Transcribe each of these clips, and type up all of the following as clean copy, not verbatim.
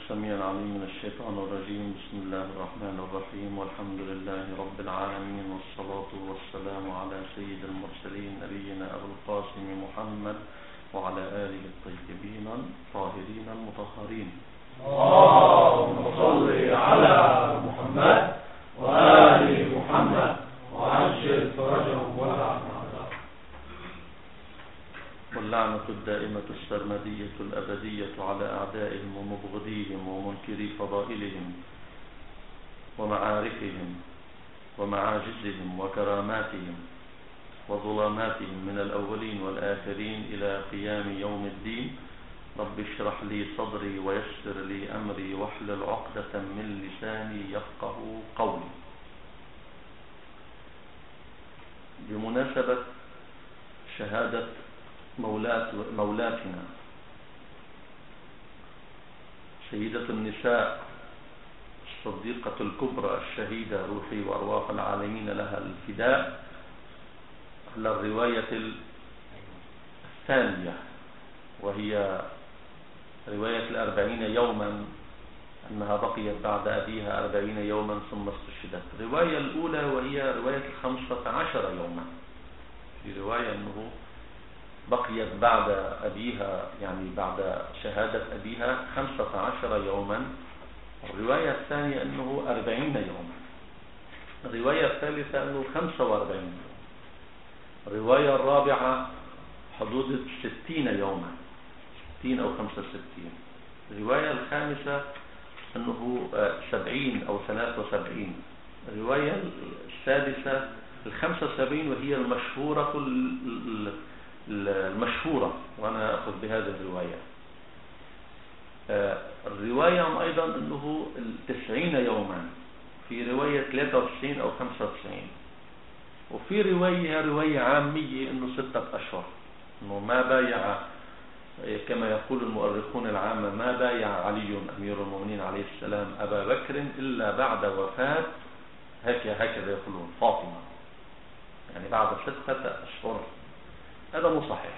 السميع العليم من الشيطان الرجيم. بسم الله الرحمن الرحيم، والحمد لله رب العالمين، والصلاة والسلام على سيد المرسلين نبينا أبو القاسم محمد وعلى آله الطيبين الطاهرين المطهرين. اللهم صل على محمد وآل محمد وعجل فرجهم واللعنة الدائمة السرمدية الأبدية على أعدائهم ومبغضيهم ومنكري فضائلهم ومعارفهم ومعاجزهم وكراماتهم وظلاماتهم من الأولين والآخرين إلى قيام يوم الدين. رب اشرح لي صدري ويسر لي أمري واحلل عقدة من لساني يفقه قولي. بمناسبة شهادة مولاتنا سيدة النساء الصديقة الكبرى الشهيدة روحي وأرواح العالمين لها الفداء على الرواية الثانية، وهي رواية 40 يوما، أنها بقيت بعد أبيها 40 يوما ثم استشهدت. الرواية الأولى وهي رواية 15 يوما، في رواية أنه بقيت بعد أبيها، يعني بعد شهادة أبيها 15 يوما. الرواية الثانية أنه 40 يوما. الرواية الثالثة أنه 45 يوما. الرواية الرابعة حدود 60 يوما، 60 أو 65. الرواية الخامسة أنه 70 أو 73. الرواية السادسة 75، وهي المشهورة، وأنا أخذ بهذه الرواية. الرواية أيضا أنه 90 يوما، في رواية 93 أو 95. وفي رواية عامية أنه 6 أشهر، أنه ما بايع، كما يقول المؤرخون العامة، ما بايع علي أمير المؤمنين عليه السلام أبا بكر إلا بعد وفاة هكذا يقولون فاطمة، يعني بعد 6 أشهر. هذا مو صحيح.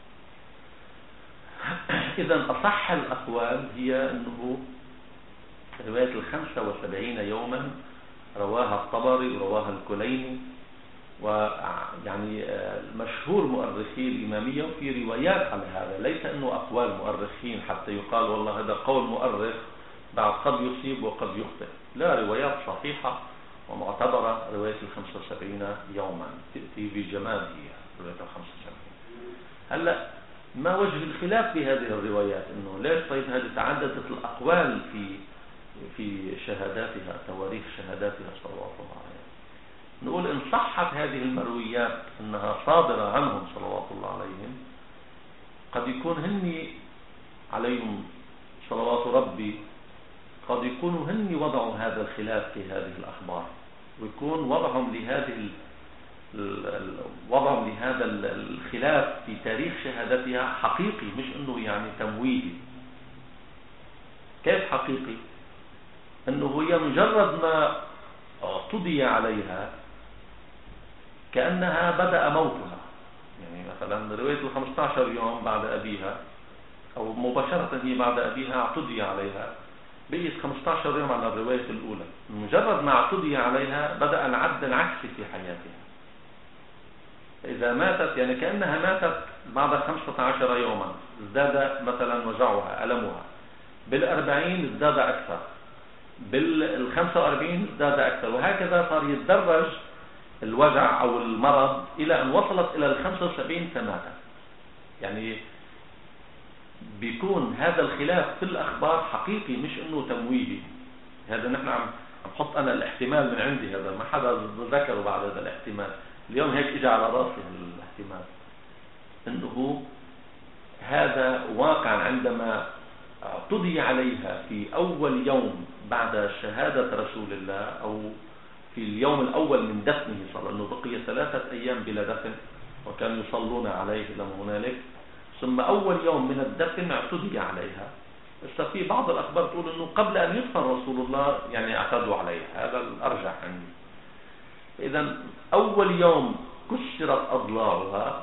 إذن أصح الأقوال هي أنه رواية 75 يوما رواها الطبري ورواها الكليني، ويعني مشهور مؤرخي الإمامية. وفي روايات على هذا، ليس أنه أقوال مؤرخين حتى يقال والله هذا قول مؤرخ بعد قد يصيب وقد يخطئ. لا، روايات صحيحة ومعتبرة. رواية 75 يوما تأتي بجمالها، رواية 75. هلأ ما وجه الخلاف بهذه الروايات؟ إنه ليش طيب هذه تعددت الأقوال في شهاداتها، تواريخ شهاداتها صلوات الله عليه. نقول إن صحت هذه المرويات أنها صادرة عنهم صلوات الله عليهم، قد يكون هني عليهم صلوات ربي، قد يكونوا هني وضعوا هذا الخلاف في هذه الأخبار، ويكون وضعهم لهذا الخلاف في تاريخ شهادتها حقيقي، مش انه يعني تمويلي. كيف حقيقي؟ انه هي مجرد ما اعتدي عليها كأنها بدأ موتها. يعني مثلا رواية 15 يوم بعد أبيها، أو مباشرة هي بعد أبيها اعتدي عليها، بقيت 15 يوم على الرواية الأولى. مجرد ما اعتدي عليها بدأ العد العكسي في حياتها. إذا ماتت، يعني كأنها ماتت بعد 15 يوما، ازداد مثلا وجعها ألمها. بال40 ازداد أكثر، بال45 ازداد أكثر، وهكذا صار يتدرج الوجع أو المرض إلى أن وصلت إلى 75 فماتت. يعني بيكون هذا الخلاف في الأخبار حقيقي، مش إنه تمويلي. هذا نحن عم بحط أنا الاحتمال من عندي، هذا ما حدا ذكره بعد هذا الاحتمال. اليوم هيك إجا على راسي الاحتمال، إنه هذا واقع عندما اعتدي عليها في أول يوم بعد شهادة رسول الله، أو في اليوم الأول من دفنه، صلى أنه بقي 3 أيام بلا دفن، وكانوا يصلون عليه لما هنالك. ثم أول يوم من الدفن اعتدي عليها. بس في بعض الأخبار تقول أنه قبل أن يدفن رسول الله يعني اعتدوا عليها، هذا الأرجح عندي. إذن أول يوم كسرت أضلاعها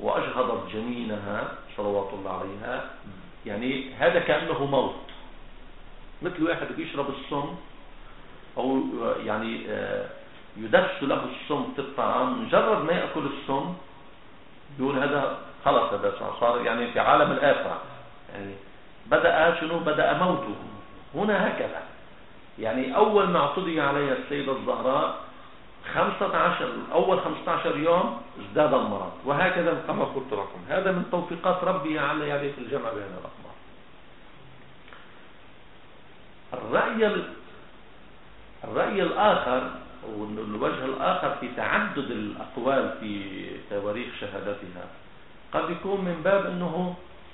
وأجهضت جنينها صلوات الله عليها، يعني هذا كأنه موت. مثل واحد بيشرب السم او يعني يدس له السم في الطعام، مجرد ما يأكل السم يقول هذا خلص، هذا صار يعني في عالم الآخرة، يعني بدأ موته. هنا هكذا، يعني أول ما اعتدي عليها السيدة الزهراء 15 يوم ازداد المرض، وهكذا كما قلت لكم. هذا من توفيقات ربي على يعني في الجمع بين الأخبار. الرأي الآخر والوجه الآخر في تعدد الأقوال في تواريخ شهادتها قد يكون من باب أنه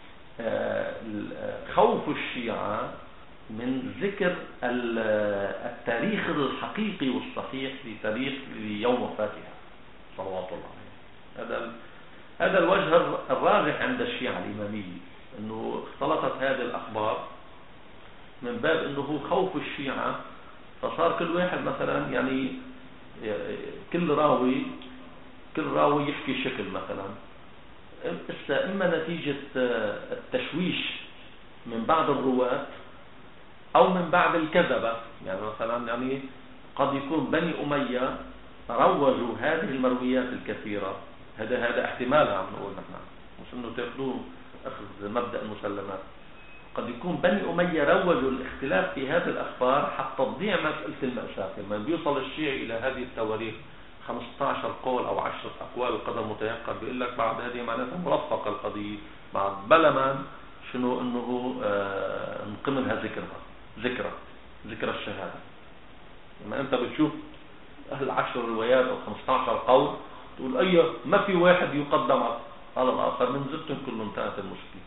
خوف الشيعة من ذكر التاريخ الحقيقي والصحيح في تاريخ يوم وفاتها صلوات الله عليه. هذا الوجه الراجح عند الشيعة الإمامية، أنه اختلطت هذه الأخبار من باب أنه خوف الشيعة، فصار كل واحد مثلا يعني كل راوي يحكي شكل مثلا، إما نتيجة التشويش من بعض الرواة أو من بعض الكذبة. يعني مثلا يعني قد يكون بني أمية روجوا هذه المرويات الكثيرة، هذا احتمال عم نقول نحن، مش إنه تأخذوه أخذ مبدأ المسلمات. قد يكون بني أمية روجوا الاختلاف في هذه الأخبار حتى تضيع مسألة المأساة. لما بيوصل الشيعي إلى هذه التواريخ 15 قول أو 10 أقوال القدر متيقن، بيقول لك بعد هذه معناتها مرفقة القضية، بعد بلا ما شنو إنه نقملها ذكرى الشهادة. لما أنت بتشوف أهل 10 روايات أو 15 قول تقول أيه ما في واحد يقدم على الآخر، من زبتهم كلهم انتهت المشكلة.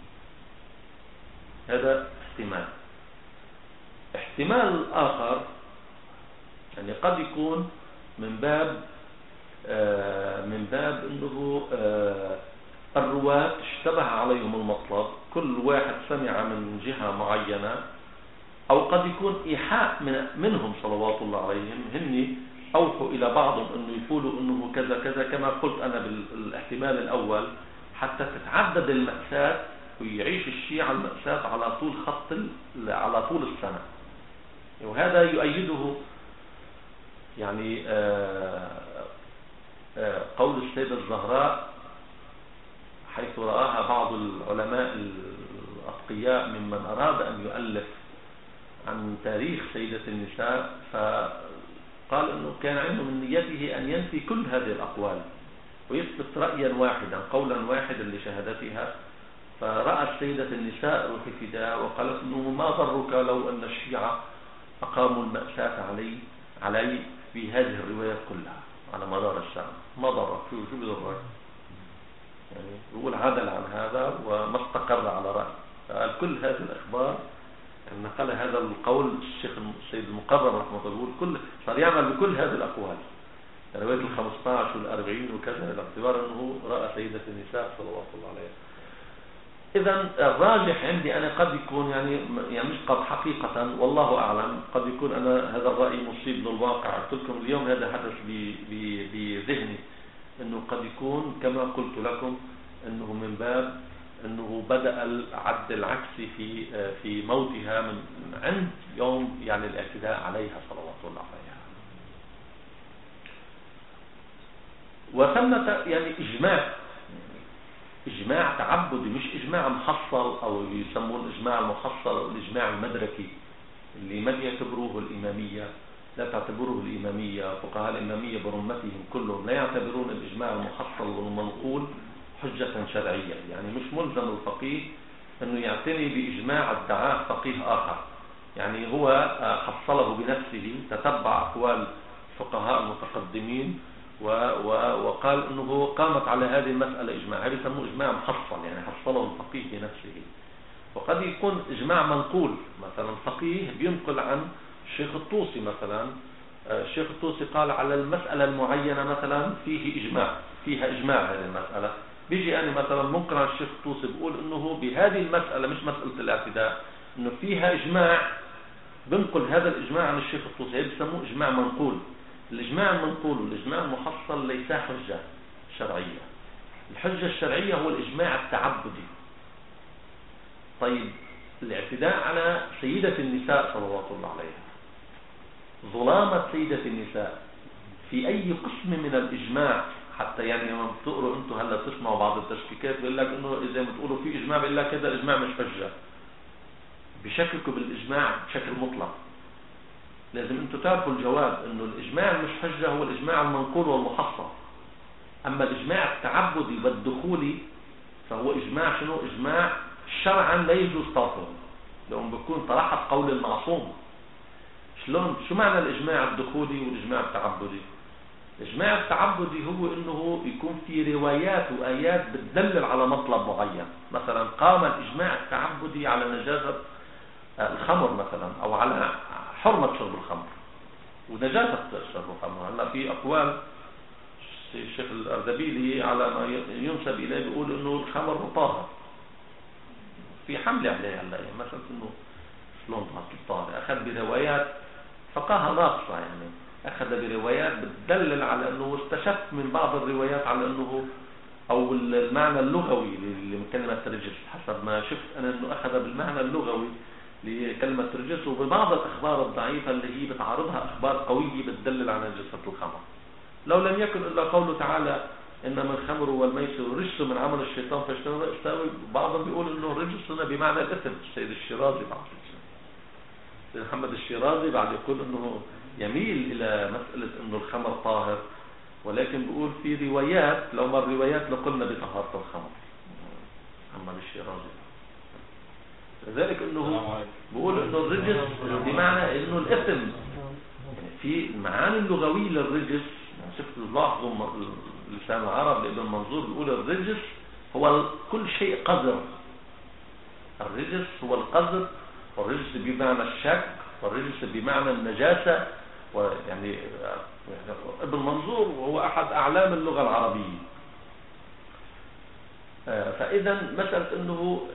هذا احتمال آخر يعني قد يكون من باب انه الرواة اشتبه عليهم المطلب، كل واحد سمع من جهة معينة، او قد يكون ايحاء منهم صلوات الله عليهم، هن اوحوا الى بعضهم انه يقولوا انه كذا كذا كما قلت انا بالاحتمال الاول، حتى تتعدد المأساة ويعيش الشيعة المأساة على طول السنة. وهذا يؤيده يعني قول السيدة الزهراء حيث رآها بعض العلماء الأتقياء ممن أراد أن يؤلف عن تاريخ سيدة النساء، فقال أنه كان عنده من نيته أن ينفي كل هذه الأقوال ويثبت رأيا واحدا قولا واحدا لشهادتها. فرأى السيدة النساء روح فداء وقالت أنه ما ضرك لو أن الشيعة أقاموا المأساة علي في هذه الروايات كلها على مدار السنة، ما ضرك، شو بضرك؟ يعني يقول عدل عن هذا وما استقر على رأي. فقال كل هذه الأخبار نقل هذا القول الشيخ السيد المقرر رحمه الله، كل صار يعمل بكل هذه الأقوال، رواية 15 وال40 وكذا، باعتبار أنه رأى سيدة النساء صلوات الله عليها. إذا الراجح عندي أنا قد يكون يعني مش قد حقيقة والله أعلم، قد يكون أنا هذا الرأي مصيب للواقع. قلت لكم اليوم هذا حدث بذهني، أنه قد يكون كما قلت لكم أنه من باب أنه بدأ العد العكسي في موتها من عند يوم يعني الاعتداء عليها صلوات الله عليها. وثمة يعني إجماع تعبدي، مش إجماع محصل أو يسمون إجماع المحصل أو الإجماع المدركي اللي ما يعتبروه الإمامية، لا تعتبروه الإمامية. فقهاء الإمامية برمتهم كلهم لا يعتبرون الإجماع المحصل والمنقول حجة شرعية. يعني مش ملزم الفقيه أنه يعتني بإجماع ادعاه فقيه آخر، يعني هو حصله بنفسه، تتبع أقوال فقهاء المتقدمين وقال أنه قامت على هذه المسألة إجماع. هذا يسموه إجماع محصل، يعني حصله الفقيه بنفسه. وقد يكون إجماع منقول، مثلا فقيه بينقل عن الشيخ الطوسي مثلا، الشيخ الطوسي قال على المسألة المعينة مثلا فيها إجماع هذه المسألة، بيجي أنا مثلا منقل عن الشيخ الطوسي بقول أنه بهذه المسألة مش مسألة الاعتداء أنه فيها إجماع، بنقل هذا الإجماع عن الشيخ الطوسي، هذا بيسموه إجماع منقول. الإجماع المنقول والإجماع المحصل ليس حجة شرعية. الحجة الشرعية هو الإجماع التعبدي. طيب الاعتداء على سيدة النساء صلوات الله عليها، ظلامة سيدة النساء في أي قسم من الإجماع. حتى يعني لما بتقروا أنتم هلا تسمعوا بعض التشكيكات بيقول لك إنه إذا بتقولوا في إجماع بيقول لك كذا الإجماع مش حجة، بشككوا بالإجماع بشكل مطلق. لازم أنتم تعرفوا الجواب إنه الإجماع مش حجة هو الإجماع المنقول والمحصل. أما الإجماع التعبدي والدخولي فهو إجماع شنو؟ إجماع شرعا لا يجوز طرحه لأنه بيكون طرحت قول المعصوم. شلون؟ شو معنى الإجماع الدخولي والإجماع التعبدي؟ الإجماع التعبدي هو إنه يكون في روايات وآيات بتدلل على مطلب معين. مثلا قام الإجماع التعبدي على نجاسة الخمر مثلا، أو على حرمة شرب الخمر ونجاسة شرب الخمر. هلا في أقوال الشيخ الأردبيلي على ما ينسب إليه بيقول إنه الخمر مطهر، في حملة عليه هلا مثلا إنه شلون طاهر، أخذ بروايات فقاهة ناقصة، يعني أخذ بروايات بتدلل على أنه استشف من بعض الروايات على أنه أو المعنى اللغوي لكلمة رجس، حسب ما شفت أنا أنه أخذ بالمعنى اللغوي لكلمة رجس، وببعض الأخبار الضعيفة اللي هي بتعارضها أخبار قوية بتدلل على نجاسة الخمر. لو لم يكن إلا قوله تعالى إنما الخمر والميسر رجس من عمل الشيطان فاجتنبوه، بعضهم بيقول إنه الرجس هنا بمعنى الإثم. السيد الشيرازي بعد السيد محمد الشيرازي بعد يقول إنه يميل إلى مسألة إنه الخمر طاهر، ولكن بيقول في روايات لو ما الروايات لقلنا بطهارة الخمر. محمد الشيرازي لذلك إنه بيقول إنه الرجس بمعنى إنه الإثم. في المعاني اللغوية للرجس شفت لاحظوا لسان العرب لابن منظور بيقول الرجس هو كل شيء قذر. الرجس هو القذر، والرجس بمعنى الشك، والرجس بمعنى النجاسة. ويعني ابن منظور وهو أحد أعلام اللغة العربية. فإذا مسألة أنه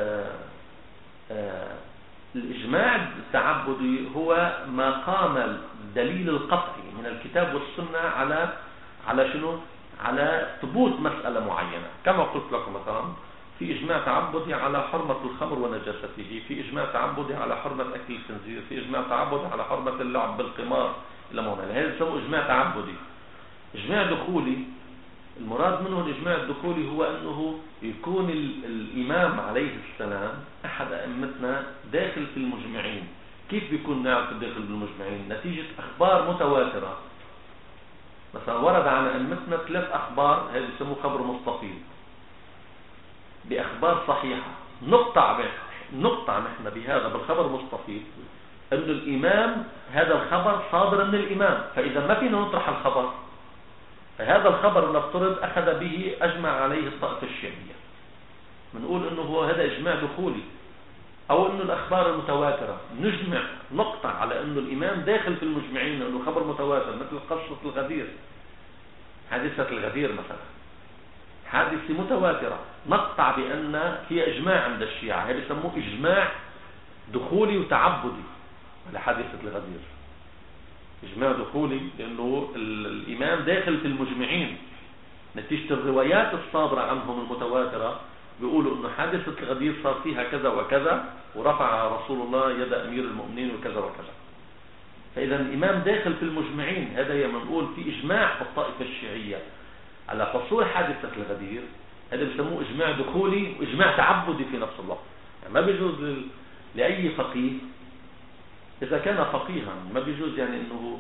الإجماع التعبدي هو ما قام الدليل القطعي من الكتاب والسنة على شنو؟ على ثبوت مسألة معينة. كما قلت لكم مثلا في إجماع تعبدي على حرمة الخمر ونجاسته، في إجماع تعبدي على حرمة أكل الخنزير، في إجماع تعبدي على حرمة اللعب بالقمار إلى موضع. هذا يسمى إجماع تعبدي. إجماع دخولي المراد منه الإجماع الدخولي هو أنه يكون الإمام عليه السلام أحد أئمتنا داخل في المجمعين. كيف بيكون نعرف داخل بالمجمعين؟ نتيجة أخبار متواترة. مثلا ورد عن أئمتنا 3 أخبار، هذا يسموه خبر مستفيض بأخبار صحيحة. نقطع نحن بهذا بالخبر المستفيض أن الإمام هذا الخبر صادر من الإمام، فإذا ما فينا نطرح الخبر، فهذا الخبر نفترض أخذ به أجمع عليه الطائفة الشيعية، بنقول أنه هو هذا إجماع دخولي. أو أنه الأخبار المتواترة نجمع نقطع على أنه الإمام داخل في المجمعين لأنه خبر متواتر، مثل قصة الغدير، حادثة الغدير مثلا حادثة متواترة، نقطع بأن في إجماع عند الشيعة. هذا يسموه إجماع دخولي وتعبدي على حادثة الغدير. إجماع دخولي لأنه الإمام داخل في المجمعين نتيجة الروايات الصادرة عنهم المتواترة، بيقولوا أنه حادثة الغدير صار فيها كذا وكذا، ورفع رسول الله يد أمير المؤمنين وكذا وكذا. فإذا الإمام داخل في المجمعين، هذا ينقول في إجماع في الطائفة الشيعية على حصول حادثة الغدير. هذا بيسموه إجماع دخولي وإجماع تعبدي في نفس الوقت. يعني ما بيجوز لأي فقيه إذا كان فقيها، ما بيجوز يعني إنه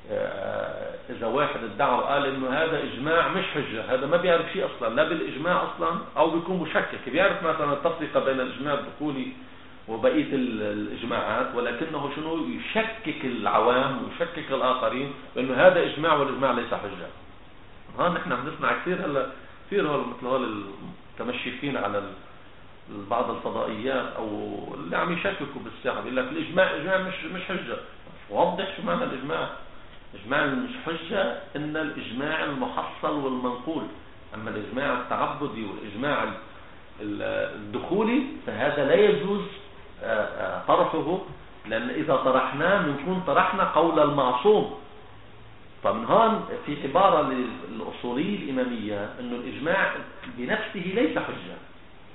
إذا واحد ادعى وقال إنه هذا إجماع مش حجة، هذا ما بيعرف شيء أصلا لا بالإجماع أصلا، أو بيكون مشكك، بيعرف مثلا التفرقة بين الإجماع الدخولي وبقية الإجماعات، ولكنه شنو يشكك العوام ويشكك الآخرين بأنه هذا إجماع والإجماع ليس حجة. ها نحن بنسمع كثير هلا كثير مثل هول المتمشيين على بعض الفضائيات او اللي عم يشككوا بالساعه، بيقول لك الاجماع مش حجه. وضح شو معنى الاجماع. الاجماع مش حجه ان الاجماع المحصل والمنقول، اما الاجماع التعبدي والاجماع الدخولي فهذا لا يجوز طرحه، لان اذا طرحناه بنكون طرحنا قول المعصوم. فمن هون في عباره للاصوليه الاماميه انه الاجماع بنفسه ليس حجه،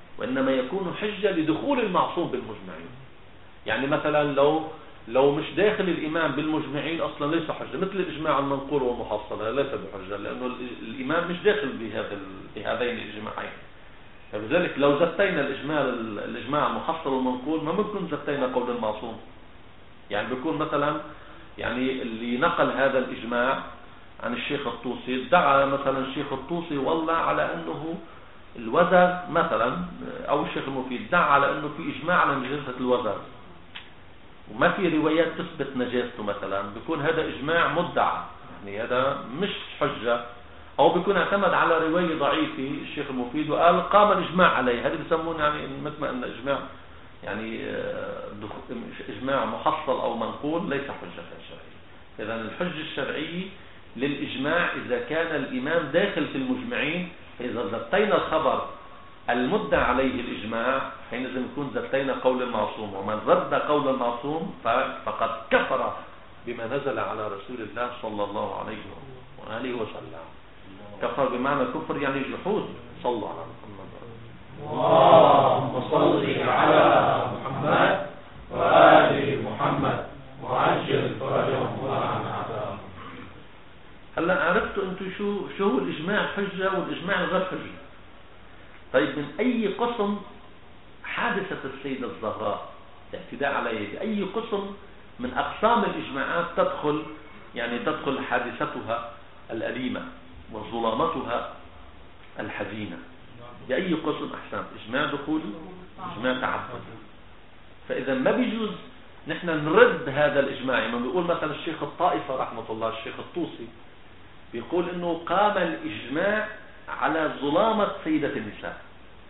وإنما يكون حجة لدخول المعصوم بالمجمعين. يعني مثلا لو مش داخل الإمام بالمجمعين أصلا ليس حجة، مثل الإجماع المنقول والمحصل ليس بحجة، لأنه الإمام مش داخل بهذين الإجماعين. فبذلك لو زتينا الإجماع المحصل والمنقول ما ممكن زتينا قول المعصوم. يعني بيكون مثلا يعني اللي نقل هذا الإجماع عن الشيخ الطوسي ادعى مثلا الشيخ الطوسي والله على أنه الوزر مثلا، أو الشيخ المفيد ادعى على أنه في إجماع على نجاسة الوزر وما في روايات تثبت نجاسته مثلا، بيكون هذا إجماع مدعى، يعني هذا مش حجة. أو بيكون اعتمد على رواية ضعيفة الشيخ المفيد وقال قام الإجماع عليه، هذا بيسمون يعني مثل ما أن إجماع يعني إجماع محصل أو منقول ليس حجة شرعية. إذن الحجة الشرعية للإجماع إذا كان الإمام داخل في المجمعين. إذا زتينا الخبر المدعى عليه الإجماع حينئذ يكون زتينا قول المعصوم، ومن رد قول المعصوم فقد كفر بما نزل على رسول الله صلى الله عليه وآله وسلم. كفر بمعنى كفر يعني جحود. صلى على محمد. اللهم صل على محمد وآل محمد وعجل فرجهم ولعن عذابهم. هلا عرفتوا انتم شو هو الإجماع حجة والإجماع غير حجة. طيب من أي قسم حادثة السيدة الزهراء الاعتداء عليه بأي قسم من أقسام الإجماعات تدخل حادثتها الأليمة وظلامتها الحزينة؟ بأي قسم أحسن؟ إجماع دخولي، إجماع تعبدي. فإذا ما بيجوز نحن نرد هذا الإجماع. ما بيقول مثلا الشيخ الطائفة رحمة الله الشيخ الطوسي بيقول إنه قام الإجماع على ظلامة سيدة النساء.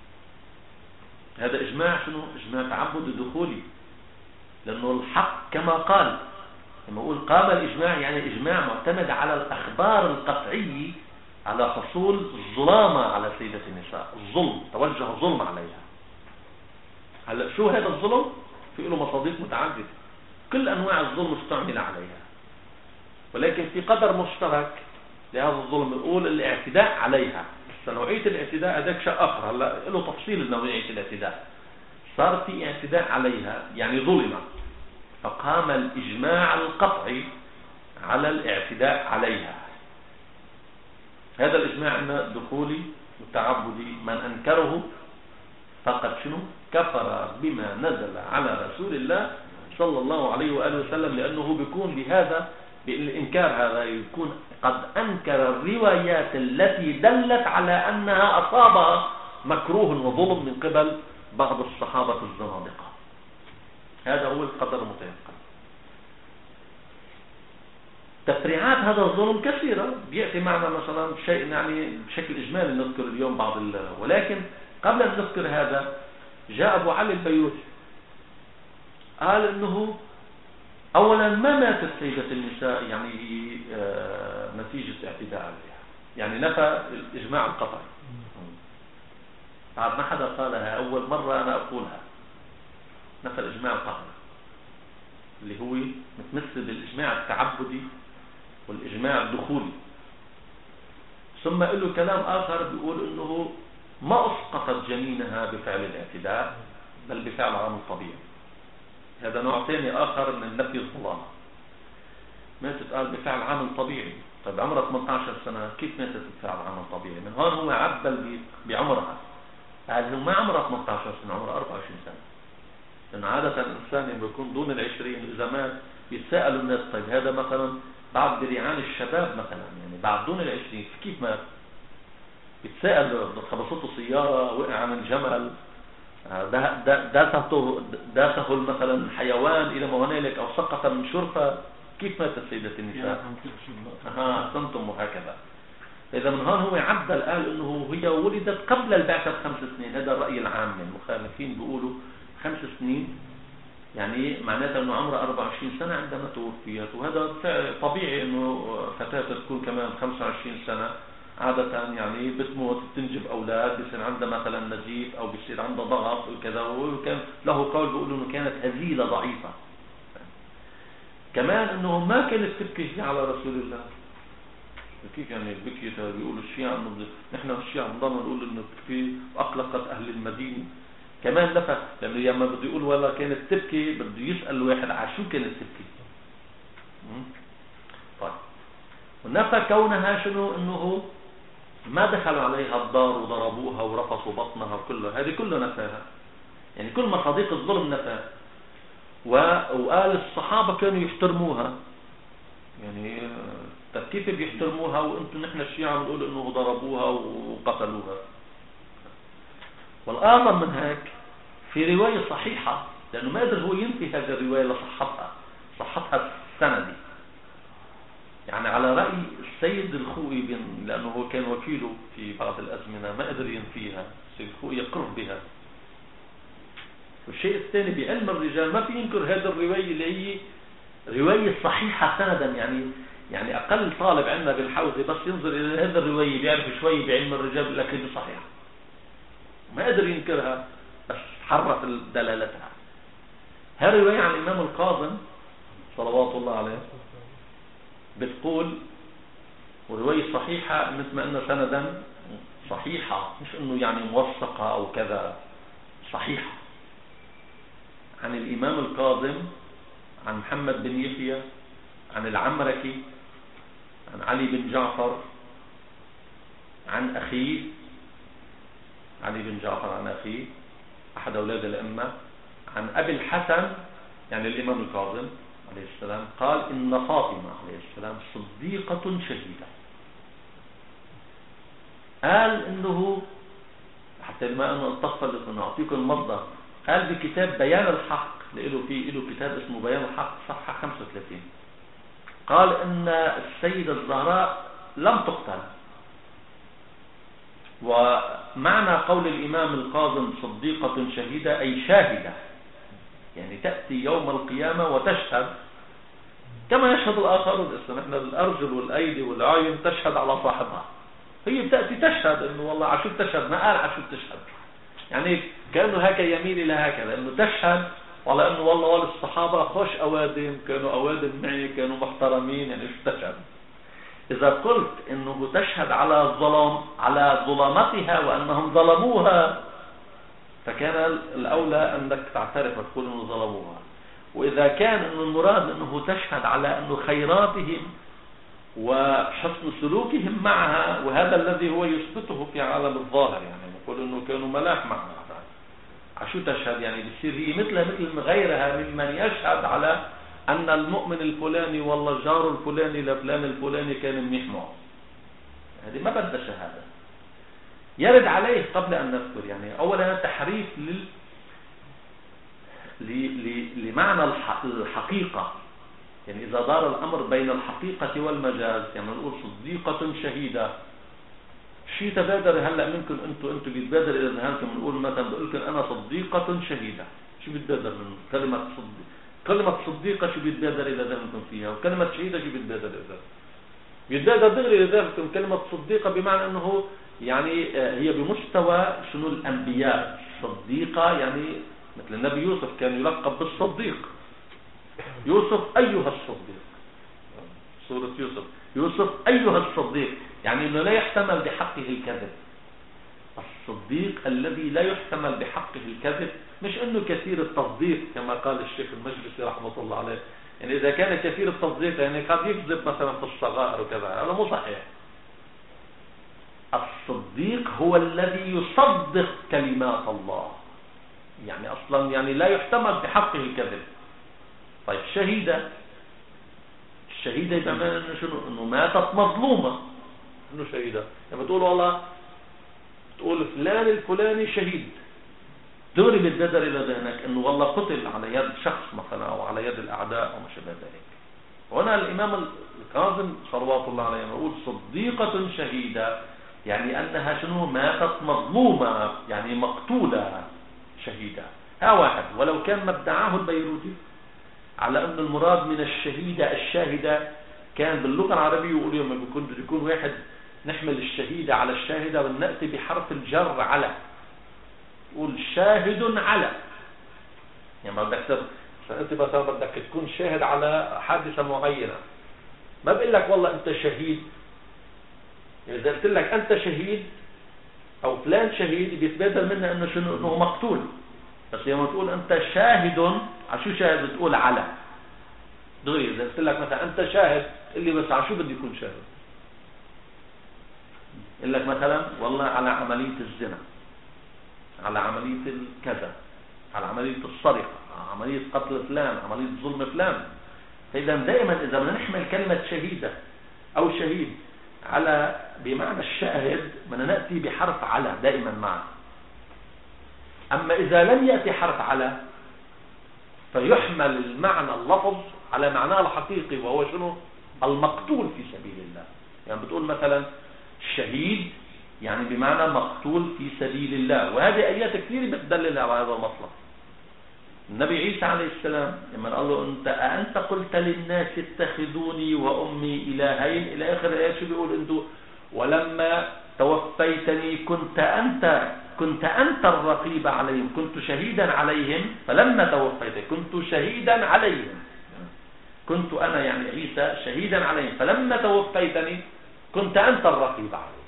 هذا إجماع شنو؟ إجماع تعبد دخولي، لأنه الحق كما قال. لما يقول قام الإجماع يعني إجماع معتمد على الأخبار القطعية على حصول الظلامة على سيدة النساء، الظلم، توجه الظلم عليها. هلا شو هذا الظلم؟ في له مصادر متعددة، كل أنواع الظلم استعمل عليها، ولكن في قدر مشترك لهذا الظلم نقول الاعتداء عليها. نوعية الاعتداء هذاك شيء آخر، هلا له تفصيل نوعية الاعتداء. صار في اعتداء عليها يعني ظلمة، فقام الإجماع القطعي على الاعتداء عليها. هذا الإجماع عندنا دخولي وتعبدي. من أنكره فقد شنو؟ كفر بما نزل على رسول الله صلى الله عليه وآله وسلم، لأنه بيكون بهذا بالإنكار هذا يكون قد أنكر الروايات التي دلت على أنها أصابها مكروه وظلم من قبل بعض الصحابة الزنادقة. هذا هو القدر المتيقن. تفريعات هذا الظلم كثيرة، بيأتي معنا مثلا شيء يعني بشكل إجمالي نذكر اليوم بعض ولكن قبل أن نذكر هذا جاء أبو علي البيوتي قال إنه أولا ما ماتت سيدة النساء يعني نتيجة اعتداء عليها، يعني نفى الإجماع القطعي. بعد ما حدا قالها أول مرة أنا أقولها، نفى الإجماع القطعي اللي هو متمثل بالإجماع التعبدي والإجماع الدخولي. ثم له كلام آخر بيقول إنه ما أسقطت جنينها بفعل الاعتداء بل بفعل عام الطبيعي. هذا نوع ثاني آخر من نفي الظلام. ماتت قال بفعل عامل طبيعي. طيب عمرها 18 سنة كيف ماتت بفعل عامل طبيعي؟ من هون هو عبل بعمرها، قال هو ما عمرها 18 سنة، عمرها 24 سنة. لأن عادة الإنسان لما يكون دون 20 إذا مات بيتساءلوا الناس طيب هذا مثلا بعد بريعان الشباب مثلا، يعني بعد دون 20 كيف مات؟ بيتساءل خبصته سيارة، وقع من جمل، داسه مثلا حيوان إلى ما هنالك، أو سقط من شرفة، كيف ماتت سيدة النساء؟ أحسنتم. وهكذا. إذا من هون هو عبد قال إنه هي ولدت قبل البعثة ب5 سنين. هذا الرأي العام. المخالفين بيقولوا 5 سنين، يعني معناتها إنه عمرها 24 سنة عندما توفيت. وهذا طبيعي إنه فتاة تكون كمان 25 سنة عادة يعني بتموت بتنجب أولاد، بيصير عندها مثلا نزيف أو بيصير عندها ضغط وكذا. وكان له قول بيقولوا إنه كانت هزيلة ضعيفة. كمان إنه ما كانت تبكي على رسول الله، كيف يعني البكي بيقولوا الشيعة انه نحن الشيعة بنضل نقول انه بتبكي اقلقت اهل المدينة. كمان نفى، لانه لما بده يقول والله كانت تبكي بده يسأل الواحد على شو كانت تبكي. طيب، ونفى كونها شنو؟ انه ما دخلوا عليها الدار وضربوها ورفصوا بطنها وكلها، هذه كله نفاها، يعني كل مصادق الظلم نفاها. وقال الصحابة كانوا يحترموها، يعني طيب كيف بيحترموها وانتم نحن الشيعة بنقول انه ضربوها وقتلوها؟ والأعظم من هيك في رواية صحيحة، لأنه ما قدر هو ينفي هذه الرواية صحتها السندي، يعني على رأي السيد الخوئي، لأنه هو كان وكيله في بعض الأزمنة ما قدر ينفيها، السيد الخوئي يقر بها. والشيء الثاني بعلم الرجال ما في ينكر هذه الرواية اللي هي رواية صحيحة سندا، يعني أقل طالب عندنا بالحوزة بس ينظر إلى هذه الرواية بيعرف شوي بعلم الرجال بيقول لك هي صحيحة، ما قدر ينكرها بس حرف دلالتها. هذه الرواية عن الإمام الكاظم صلوات الله عليه بتقول، ورواية صحيحة مثل ما أن سندا صحيحة، مش أنه يعني موثقة أو كذا، صحيحة، عن الإمام الكاظم عن محمد بن يحيى عن العمركي عن علي بن جعفر عن أخيه علي بن جعفر عن أخيه أحد أولاد الأمة عن أبي الحسن يعني الإمام الكاظم عليه السلام قال إن فاطمة عليه السلام صديقة شهيدة. قال إنه حتى ما أنا أتصل أنه أعطيكم المصدر، قال بكتاب بيان الحق، له كتاب اسمه بيان الحق صفحة 35، قال إن السيدة الزهراء لم تقتل. ومعنى قول الإمام الكاظم صديقة شهيدة أي شاهدة، يعني تأتي يوم القيامة وتشهد كما يشهد الآخرون. نحن الأرجل والأيدي والعين تشهد على صاحبها، هي بتأتي تشهد إنه والله عشو تشهد، ما قال عشو تشهد، يعني كأنه هكا يميل إلى هكذا إنه تشهد، ولا إنه والله الصحابة خوش أوادم، كانوا أوادم معي، كانوا محترمين، يعني شو تشهد. إذا قلت إنه تشهد على الظلام، على ظلمتها وأنهم ظلموها، فكان الأولى أنك تعترف وتقول إنه ظلموها. وإذا كان إنه المراد إنه تشهد على إنه خيراتهم وحسن سلوكهم معها، وهذا الذي هو يثبته في عالم الظاهر، يعني نقول إنه كانوا ملاح معها، عشو تشهد يعني بتصير هي مثل غيرها ممن يشهد على أن المؤمن الفلاني والله الجار الفلاني لفلان الفلاني كان منيح معه. هذه ما بدها شهادة. يرد عليه قبل أن نذكر يعني أولا تحريف لمعنى الحقيقة، يعني إذا دار الأمر بين الحقيقة والمجاز، يعني نقول صديقة شهيدة، شيء تبادر هلأ منكم أنتم بيتبادر إلى ذهنكم، نقول مثلا بقول لكم أنا صديقة شهيدة، شو بيتبادر من كلمة صديقة شو بيتبادر إلى ذهنكم فيها، وكلمة شهيدة شو بيتبادر إلى ذهنكم؟ بيتبادر دغري إلى ذهنكم كلمة صديقة بمعنى أنه يعني هي بمستوى شنو الأنبياء. صديقة يعني مثل النبي يوسف كان يلقب بالصديق، يوسف أيها الصديق، سورة يوسف أيها الصديق، يعني أنه لا يحتمل بحقه الكذب. الصديق الذي لا يحتمل بحقه الكذب، مش أنه كثير التصديق كما قال الشيخ المجلسي رحمة الله عليه، يعني إذا كان كثير التصديق يعني قد يكذب مثلا في الصغائر وكذا، هذا مو صحيح. الصديق هو الذي يصدق كلمات الله، يعني أصلا يعني لا يحتمل بحقه الكذب. طيب الشهيدة بمعنى أنه شنو؟ أنه ماتت مظلومة، أنه شهيدة يعني بتقول والله تقول فلان الفلاني شهيد، دوري بتبادر إلى ذهنك أنه والله قتل على يد شخص مثلا أو على يد الأعداء أو ما شابه ذلك. هنا الإمام الكاظم صلوات الله عليه يقول صديقة شهيدة، يعني أنها شنو؟ ماتت مظلومة، يعني مقتولة شهيدة. ها واحد، ولو كان ما ادعاه البيروتي على أن المراد من الشهيدة الشاهدة، كان باللغة العربية يقول يوم يكون واحد نحمل الشهيدة على الشاهدة ونأتي بحرف الجر على، يقول شاهد على، يعني ما بدك أنت مثلا بدك تكون شاهد على حادثة معينة، ما بقول لك والله أنت شهيد إذا قلت لك أنت شهيد أو فلان شهيد بيتبادل منها إنه شنو؟ إنه مقتول. بس لما تقول أنت شاهد، على شو شاهد؟ بتقول على دغري. إذا قلت لك مثلا أنت شاهد، اللي بس على شو بده يكون شاهد؟ يقول لك مثلا والله على عملية الزنا، على عملية الكذا، على عملية السرقة، على عملية قتل فلان، عملية ظلم فلان. فإذا دائما إذا بدنا نحمل كلمة شهيدة أو شهيد على بمعنى الشاهد بدنا نأتي بحرف على دائما معه. أما إذا لم يأتي حرف على فيحمل المعنى اللفظ على معناه الحقيقي، وهو شنو؟ المقتول في سبيل الله. يعني بتقول مثلا الشهيد يعني بمعنى مقتول في سبيل الله، وهذه آيات كثيرة بتدلل على هذا المطلب. النبي عيسى عليه السلام لما قال له أنت قلت للناس اتخذوني وأمي إلهين إلى آخر الآيات، شو بيقول؟ أنتم ولما توفيتني كنت أنت الرقيب عليهم، كنت شهيدا عليهم، فلما توفيتني كنت شهيدا عليهم، كنت أنا يعني عيسى شهيدا عليهم، فلما توفيتني كنت أنت الرقيب عليهم.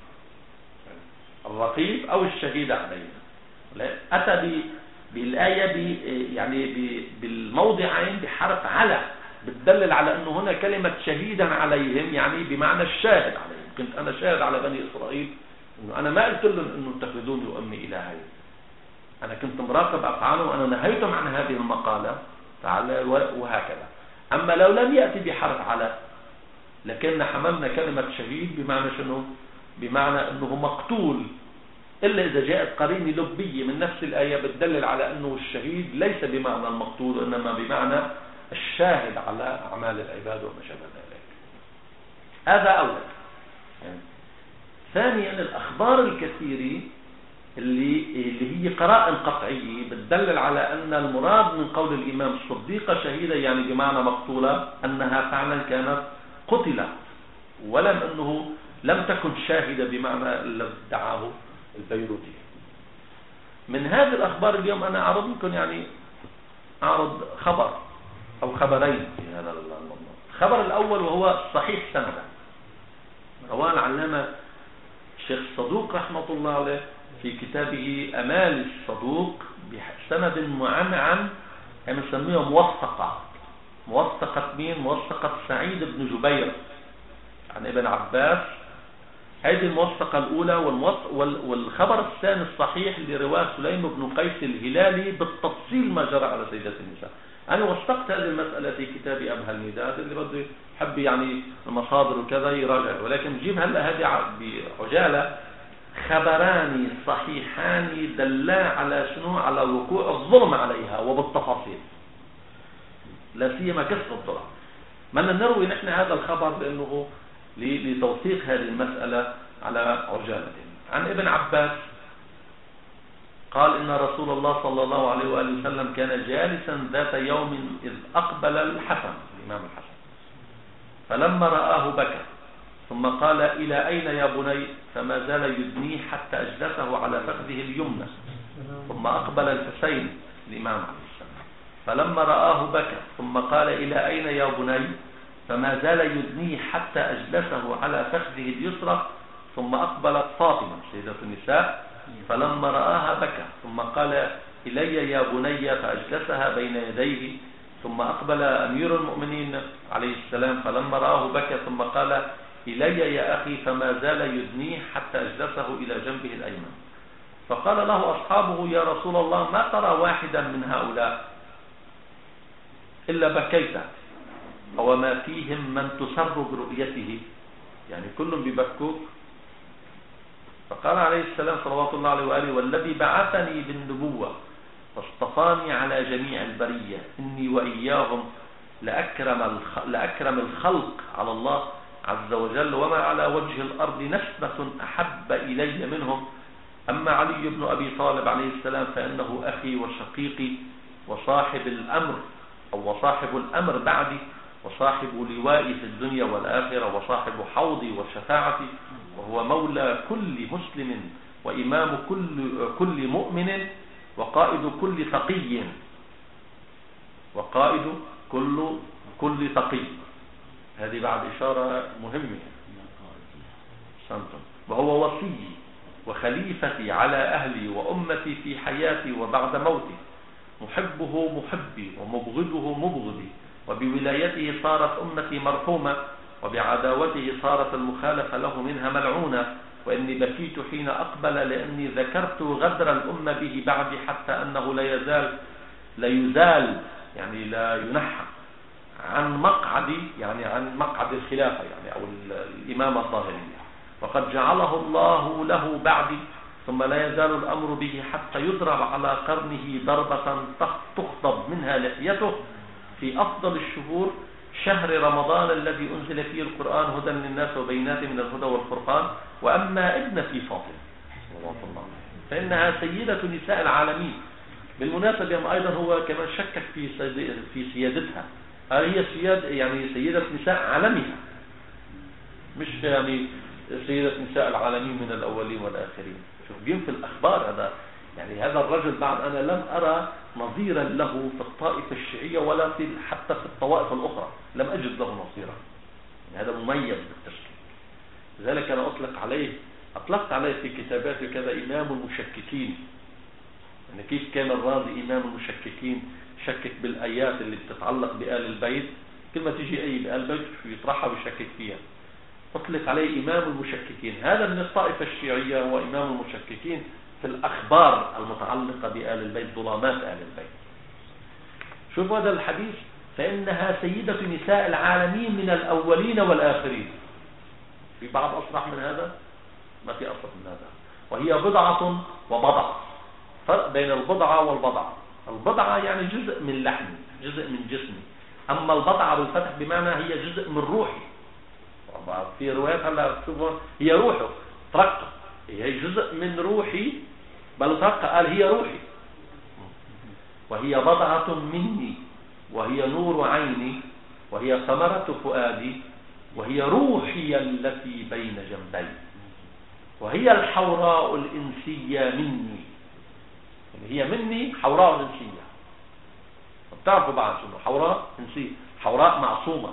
الرقيب أو الشهيد عليهم. أتى بالآية يعني بالموضعين بحرف على، بتدلل على أنه هنا كلمة شهيدا عليهم يعني بمعنى الشاهد عليهم. كنت أنا شاهد على بني إسرائيل إنه أنا ما قلت لهم إنه اتخذوني وأمي إلهين، أنا كنت مراقب أفعالهم وأنا نهيتهم عن هذه المقالة تعالى وهكذا. أما لو لم يأتي بحرف على لكن حملنا كلمة شهيد بمعنى شنو؟ بمعنى أنه مقتول، إلا إذا جاءت قرينة لبية من نفس الآية بتدلل على أنه الشهيد ليس بمعنى المقتول إنما بمعنى الشاهد على أعمال العباد وما شابه ذلك. هذا أولا. يعني ثانيا الأخبار الكثيرة اللي هي قرائن قطعية بتدلل على أن المراد من قول الإمام الصديقة شهيدة يعني بمعنى مقتولة أنها فعلا كانت قتلت، ولم أنه لم تكن شاهدة بمعنى الذي ادعاه البيروتي. من هذه الأخبار اليوم أنا أعرض لكم يعني أعرض خبر أو خبرين في هذا الموضوع. الخبر الأول وهو صحيح سندا، رواه العلامة الشيخ الصدوق رحمة الله عليه في كتابه أمال الصدوق بسند معنعن، نسميه موثقة مين؟ موثقة سعيد بن جبير عن ابن عباس. هذه الموثقة الأولى. والخبر الثاني الصحيح لرواه سليم بن قيس الهلالي بالتفصيل ما جرى على سيدة النساء. أنا وثقت هذه المسألة في كتاب أبهى الميداد، اللي بده يحب يعني المصادر وكذا يراجع، ولكن نجيب هلا هذه بعجالة خبران صحيحان دلا على شنو؟ على وقوع الظلم عليها وبالتفاصيل، لا سيما كسر الظلم. بدنا نروي نحن هذا الخبر لأنه لتوثيق هذه المسألة على عجالة. عن ابن عباس قال إن رسول الله صلى الله عليه وآله وسلم كان جالسا ذات يوم إذ أقبل الحسن الإمام الحسن فلما رآه بكى ثم قال إلى أين يا بني؟ فما زال يدنيه حتى أجلسه على فخذه اليمنى. ثم أقبل الحسين الإمام عليه السلام فلما رآه بكى ثم قال إلى أين يا بني؟ فما زال يدنيه حتى أجلسه على فخذه اليسرى. ثم أقبلت فاطمة سيدة النساء فلما رآها بكى ثم قال إلي يا بني فأجلسها بين يديه. ثم أقبل أمير المؤمنين عليه السلام فلما رآه بكى ثم قال إلي يا أخي فما زال يدنيه حتى أجلسه إلى جنبه الأيمن. فقال له أصحابه يا رسول الله ما ترى واحدا من هؤلاء إلا بكيت وما فيهم من تسر برؤيته، يعني كلهم بيبكوك. فقال عليه السلام صلوات الله عليه وآله والذي بعثني بالنبوة واصطفاني على جميع البرية إني وإياهم لأكرم الخلق على الله عز وجل وما على وجه الأرض نسمة أحب إلي منهم. أما علي بن أبي طالب عليه السلام فإنه أخي وشقيقي وصاحب الأمر أو وصاحب الأمر بعدي وصاحب لوائي في الدنيا والآخرة وصاحب حوضي وشفاعتي وهو مولى كل مسلم وإمام كل مؤمن وقائد كل تقي كل تقي. هذه بعد إشارة مهمة أحسنتم. وهو وصي وخليفتي على أهلي وأمتي في حياتي وبعد موتي، محبه محبي ومبغضه مبغضي، وبولايته صارت أمتي مرحومة، وبعداوته صارت المخالفة له منها ملعونة. وإني بكيت حين أقبل لأني ذكرت غدر الأمة به بعدي، حتى أنه لا يزال يعني لا ينحى عن مقعدي، يعني عن مقعد الخلافة يعني أو الإمامة الظاهرية، وقد جعله الله له بعدي، ثم لا يزال الأمر به حتى يضرب على قرنه ضربة تخطب منها لحيته في أفضل الشهور، شهر رمضان الذي أنزل فيه القرآن هدى للناس وبينات من الهدى والفرقان. وأما ابنتي فاطمة صلوات الله فإنها سيدة نساء العالمين. بالمناسبة أيضا هو كمان شكك في سيادتها، هل هي سيدة نساء عالمها، مش يعني سيدة نساء العالمين من الأولين والآخرين. شوف جيم في الأخبار هذا، يعني هذا الرجل بعد أنا لم أرى نظيرا له في الطائفة الشيعية ولا حتى في الطوائف الأخرى، لم أجد له نظيرا. يعني هذا مميز بالتشكيك. لذلك أنا أطلقت عليه في كتاباتي كذا إمام المشككين. يعني كيف كان الرازي إمام المشككين، شكك بالآيات اللي بتتعلق بآل البيت، كل ما تيجي أي بآل البيت يطرحها ويشكك فيها، أطلق عليه إمام المشككين. هذا من الطائفة الشيعية هو إمام المشككين في الأخبار المتعلقة بآل البيت، ظلامات آل البيت. شوف هذا الحديث، فإنها سيدة نساء العالمين من الأولين والآخرين. في بعض أصرح من هذا؟ ما في أصرح من هذا. وهي بضعة وبضعة، فرق بين البضعة والبضعة. البضعة يعني جزء من لحمي، جزء من جسمي، أما البضعة بالفتح بمعنى هي جزء من روحي. في روايات هلا تشوفون هي روحه ترقى، هي جزء من روحي، بل ترقى قال هي روحي. وهي بضعة مني، وهي نور عيني، وهي ثمرة فؤادي، وهي روحي التي بين جنبي، وهي الحوراء الإنسية مني. يعني هي مني حوراء إنسية. بتعرفوا بعد شنو حوراء إنسية؟ حوراء معصومة،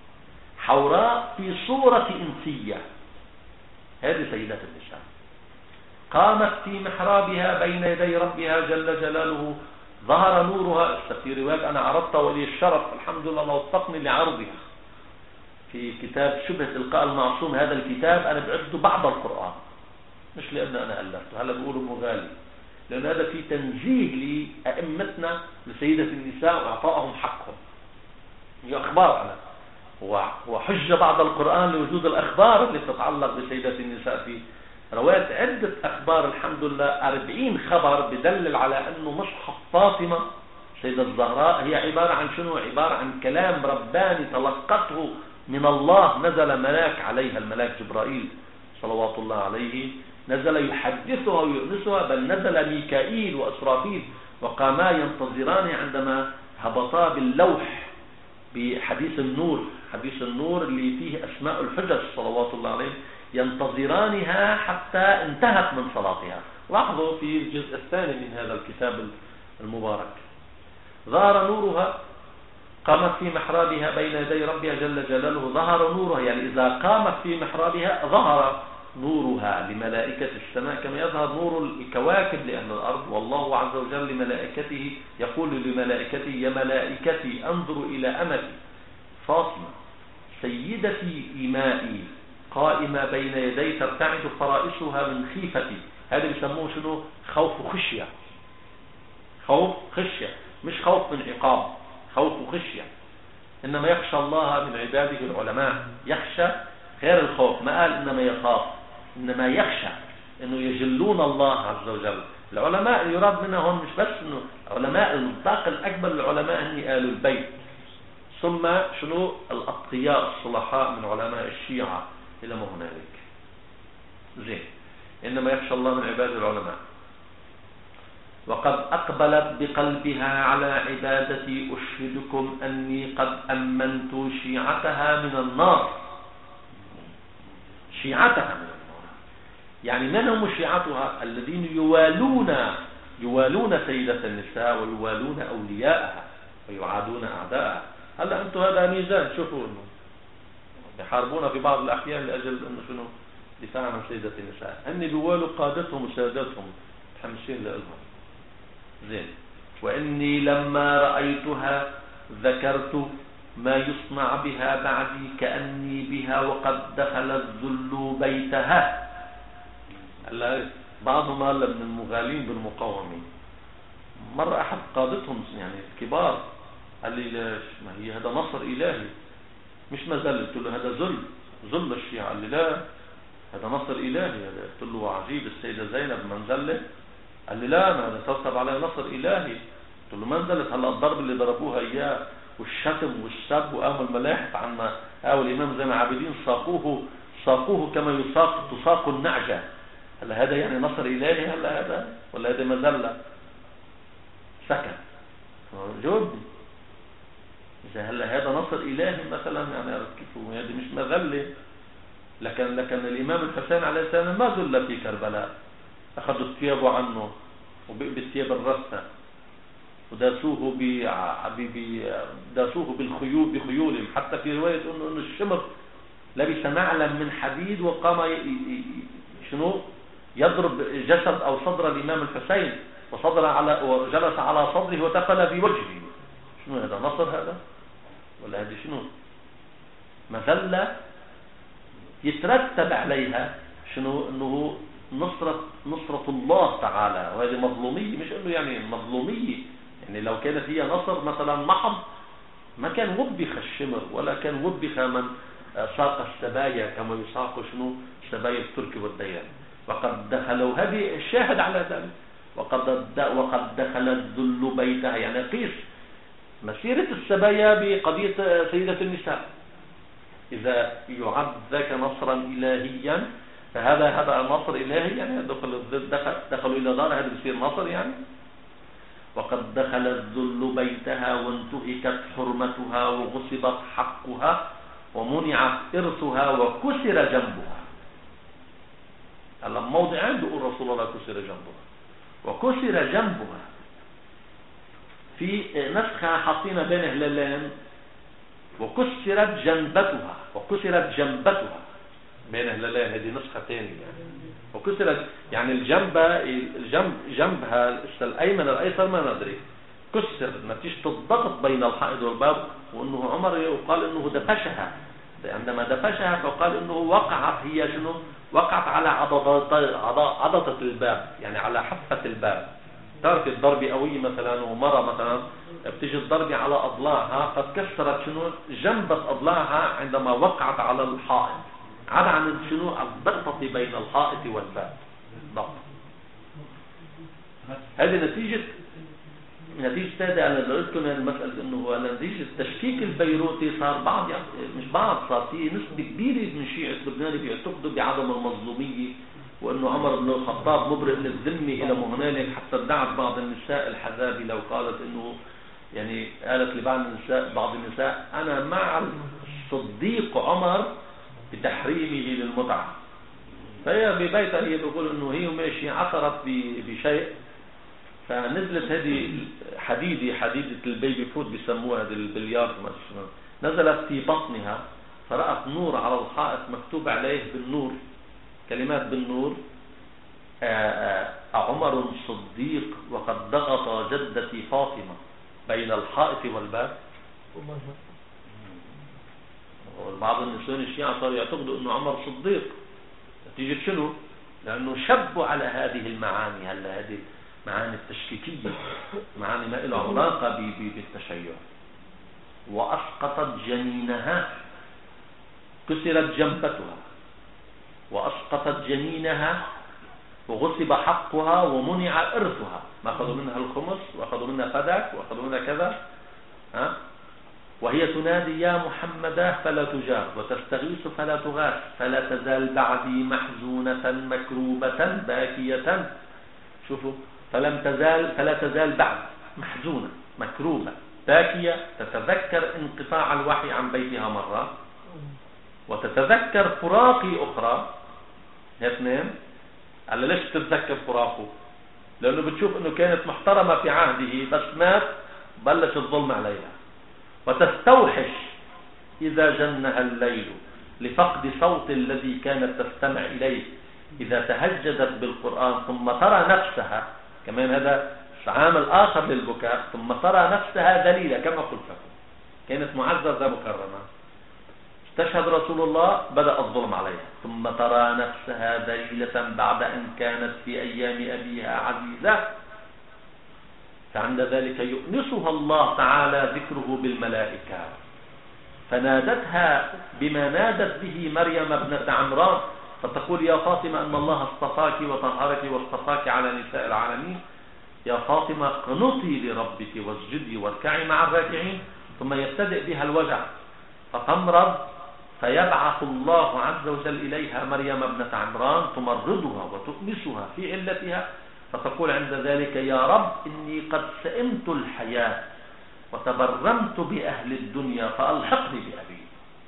حوراء في صورة إنسية. هذه سيدة النساء. قامت في محرابها بين يدي ربها جل جلاله، ظهر نورها. في رواية أنا عرضت ولي الشرف الحمد لله وفقني لعرضها في كتاب شبهة إلقاء المعصوم. هذا الكتاب أنا بعده بعد القرآن، مش لأن أنا ألفته، هلا بقوله مغالي، لأن هذا في تنزيه لأئمتنا لسيدة النساء وإعطائهم حقهم. هي أخبار أنا وحجة بعد القرآن لوجود الأخبار اللي تتعلق بسيدة النساء. في رواية عدة أخبار الحمد لله 40 خبر بدلل على أنه مصحف فاطمة سيدة الزهراء هي عبارة عن شنو؟ عبارة عن كلام رباني تلقته من الله. نزل ملاك عليها، الملاك جبرائيل صلوات الله عليه، نزل يحدثها ويؤنسها، بل نزل ميكائيل وإسرافيل وقاما ينتظران عندما هبطا باللوح بحديث النور، حديث النور اللي فيه أسماء الحجج صلوات الله عليه، ينتظرانها حتى انتهت من صلاتها. لاحظوا في الجزء الثاني من هذا الكتاب المبارك، ظهر نورها، قامت في محرابها بين يدي ربها جل جلاله، ظهر نورها، يعني إذا قامت في محرابها ظهر نورها لملائكة السماء كما يظهر نور الكواكب لأهل الأرض. والله عز وجل لملائكته يقول لملائكته يا ملائكتي انظروا إلى أمتي فاطمة سيدتي إمائي قائمة بين يدي ترتعد فرائسها من خيفتي. هذا بيسموه شنو؟ خوف وخشية. خوف خشية، مش خوف من عقاب، خوف وخشية. إنما يخشى الله من عباده العلماء. يخشى غير الخوف، ما قال إنما يخاف، إنما يخشى، إنه يجلون الله عز وجل. العلماء يراد منهم مش بس إنه علماء، المطلق الأكبر للعلماء هم آل البيت، ثم شنو الأتقياء الصلحاء من علماء الشيعة إلى ما هنالك. زين، إنما يخشى الله من عباد العلماء. وقد أقبلت بقلبها على عبادتي، أشهدكم أني قد أمنت شيعتها من النار. شيعتها من النار، يعني من هم شيعتها؟ الذين يوالون سيدة النساء ويوالون أولياءها ويعادون أعداءها. هلا أنتم هذا ميزان، شوفوا إنه يحاربون في بعض الأحيان لأجل إنه شنو دفاعا عن سيدة النساء، هن بيقولوا قادتهم وسادتهم متحمسين لهم. زين. وإني لما رأيتها ذكرت ما يصنع بها بعدي كأني بها وقد دخل الذل بيتها. بعضهم قال من المغالين بالمقاومين. مرة أحد قادتهم يعني الكبار قال لي ليش؟ ما هي هذا نصر إلهي مش مذل. قلت له هذا ذل الشيعة. قال لي لا هذا نصر إلهي. قلت له عجيب السيدة زينب منزلة؟ قال لي لا ما ترتب عليه نصر إلهي. قلت له ما نزلت. هلا الضرب اللي ضربوها إياه والشتم والسب وقاموا الملاحق عنا قالوا الإمام زين العابدين ساقوه كما تساق النعجة. هلا هذا يعني نصر إلهي هلا هذا ولا هذا مذلة؟ سكت. جاوبني إذا هلا هذا نصر إلهي مثلا يعني كيف هذه مش مذلة. لكن الإمام الحسين عليه السلام ما ذل في كربلاء. أخذوا ثيابه عنه وبالثياب الرثة وداسوه بخيولهم. حتى في رواية أنه الشمر لبس نعلا من حديد وقام يضرب جسد أو صدر الإمام الحسين وجلس على صدره وتفل في وجهه. شنو هذا نصر هذا ولا هذه شنو مذلة يترتب عليها شنو انه نصرة الله تعالى. وهذه مظلومية مش انه يعني مظلومية يعني لو كانت هي نصر مثلا محض ما كان وبخ الشمر ولا كان وبخ من ساق السبايا كما يساق شنو سبايا الترك والديان. وقد دخلوا هذه الشاهد على ذلك. وقد دخل الذل بيتها يعني قيس مسيرة السبايا بقضية سيدة النساء. إذا يعد ذاك نصرا إلهيا فهذا نصر إلهي يعني دخلوا إلى دار هذا بيصير نصر يعني. وقد دخل الذل بيتها وانتهكت حرمتها وغصبت حقها ومنع إرثها وكسر جنبها. موضعين بيقول رسول الله كسر جنبها وكسر جنبها. في نسخة حاطين بين هلالين وكسرت جنبتها بين هلالين. هذه نسخة ثانية يعني. وكسرت يعني جنبها الأيمن الأيسر ما ندري كسر نتيجة الضغط بين الحائط والباب. وأنه عمر يقال أنه دفشها. عندما دفشها فقال أنه وقعت على عضدة الباب يعني على حافة الباب. تعرف الضرب قوي مثلا ومرة مثلا بتيجي الضرب على أضلاعها قد كسرت جنبت أضلاعها عندما وقعت على الحائط. عدا عن الضغط بين الحائط والباب ضغط. هذه نتيجة هذا أنا قلت لكم المسألة إنه نتيجة التشكيك البيروتي صار صار في نسبة كبيرة من شيعة لبنان بيعتقدوا بعدم المظلومية وأنه عمر بن الخطاب مبرئ للذمة إلى مهنالك. حتى ادعت بعض النساء الحذابي لو قالت إنه يعني قالت بعض النساء أنا مع الصديق عمر بتحريمه للمتعة. فهي ببيتها هي بيقول إنه هي ماشي عثرت بشيء فنزلت هذه حديدة البيبي فود بيسموها هذه البليارد نزلت في بطنها فرأت نور على الحائط مكتوب عليه بالنور كلمات بالنور عمر صديق وقد ضغط جدتي فاطمة بين الحائط والباب. وبعض النسوان الشيعة صاروا يعتقدوا انه عمر صديق نتيجة شنو؟ لانه شبوا على هذه المعاني. هلا هذه معاني التشكيكية معاني ما له علاقة بالتشيع. وأسقطت جنينها كسرت جنبتها وأسقطت جنينها وغصب حقها ومنع إرثها. ما أخذوا منها الخمس وأخذوا منها فدك وأخذوا منها كذا وهي تنادي يا محمد فلا تجاب وتستغيث فلا تغاث فلا تزال بعدي محزونة مكروبة باكية. شوفوا فلا تزال بعد محزونة مكروبة باكية تتذكر انقطاع الوحي عن بيتها مرة وتتذكر فراقي أخرى. اثنين على ليش تتذكر فراقه؟ لأنه بتشوف أنه كانت محترمة في عهده بس مات بلش الظلم عليها. وتستوحش إذا جنها الليل لفقد صوت الذي كانت تستمع إليه إذا تهجدت بالقرآن، ثم ترى نفسها كمان، هذا عامل آخر للبكاء، ثم ترى نفسها ذليلة كما قلت لكم، كانت معززة مكرمة، استشهد رسول الله بدأ الظلم عليها، ثم ترى نفسها ذليلة بعد أن كانت في أيام أبيها عزيزة، فعند ذلك يؤنسها الله تعالى ذكره بالملائكة، فنادتها بما نادت به مريم ابنة عمران، فتقول يا فاطمة أن الله اصطفاك وطهرك واصطفاك على نساء العالمين، يا فاطمة قنطي لربك واسجدي واركعي مع الراكعين، ثم يبتدئ بها الوجع فتمرض، فيبعث الله عز وجل إليها مريم ابنة عمران تمرضها وتؤنسها في علتها، فتقول عند ذلك يا رب إني قد سئمت الحياة وتبرمت بأهل الدنيا فألحقني بأبي.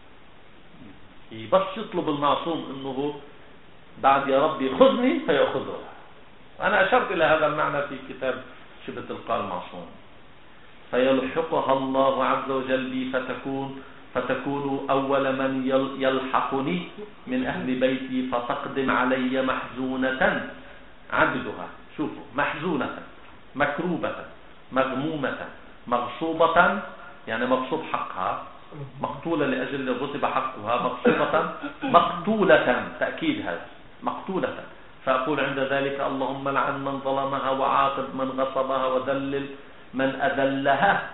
بس يطلب المعصوم أنه بعد يا ربي خذني فيأخذه. أنا أشرت إلى هذا المعنى في كتاب شبه تلقاء المعصوم. فيلحقها الله عز وجل بي فتكون أول من يلحقني من أهل بيتي، فتقدم علي محزونة عبدها، شوفوا، محزونة مكروبة مغمومة مغصوبة، يعني مغصوب حقها، مقتولة لأجل غصب حقها، مغصوبة مقتولة، تأكيد هذا، مقتولة. فأقول عند ذلك اللهم لعن من ظلمها وعاقب من غصبها وذلل من أذلها،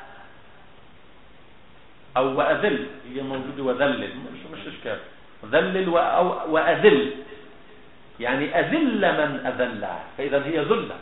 أو وأذل، هي موجودة وذلل مش إشكال، ذلل وأذل، يعني أذل من أذلها، فإذا هي ذلة،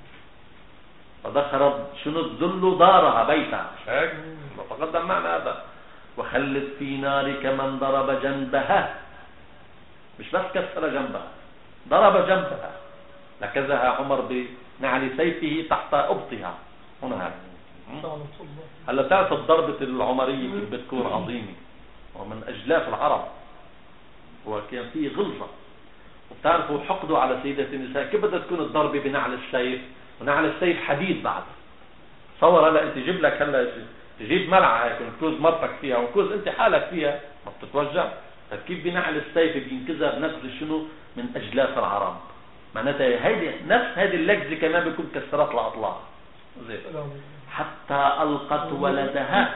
فذكرت شنو الذل دارها بيتها، مش هيك؟ تقدم معنى هذا. وخلد في نارك من ضرب جنبها، مش بس كسر جنبها، ضرب جنبها، نكزها عمر بنعل سيفه تحت أبطها هنا هذا. هلا تعرف ضربة العمرية كيف بتكون عظيمة ومن أجلاف العرب، وكان فيه غلظة، وبتعرفوا حقدوا على سيدة النساء، كيف بدها تكون الضربة بنعل السيف، ونعل السيف حديد بعد. تصور هلا انت جيب لك هلا تجيب ملعقة هيك ونكوز مرتك فيها ونكوز انت حالك فيها، ما بتتوجع؟ فكيف بنعل السيف بينكزها بنكزة شنو؟ من أجلاف العرب. معناتها هيدي نفس هذه اللكزة كمان بيكون كسرت الأطلاع. زين. حتى ألقت ولدها،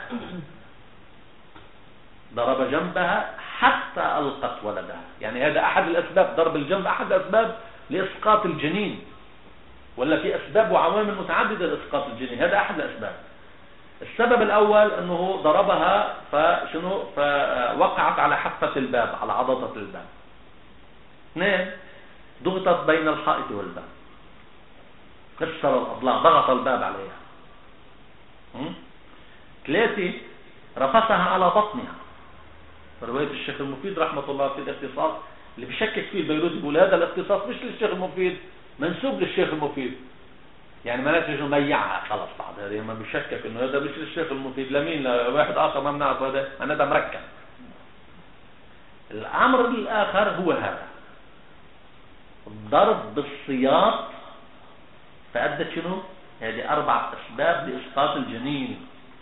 ضرب جنبها حتى ألقت ولدها، يعني هذا أحد الأسباب، ضرب الجنب أحد الأسباب لإسقاط الجنين، ولا في أسباب وعوامل متعددة لإسقاط الجنين، هذا أحد الأسباب. السبب الأول أنه ضربها فشنو؟ فوقعت على حافة الباب، على عضدة الباب. اثنين، ضغطت بين الحائط والباب، كسر الأضلاع، ضغط الباب عليها. ثلاثة، رفسها على بطنها. رواية الشيخ المفيد رحمة الله في الاختصاص اللي بشكك فيه البيروتي بيقول هذا الاختصاص مش للشيخ المفيد، منسوب للشيخ المفيد، يعني ما ناتج ميعها خلص بعد هذه، ما بشكك انه هذا مش للشيخ المفيد، لمين؟ لواحد اخر ما بنعرف هذا، انا ده مركب. الامر الاخر هو هذا الضرب بالسياط، فأدت شنو؟ هذه 4 أسباب لإسقاط الجنين.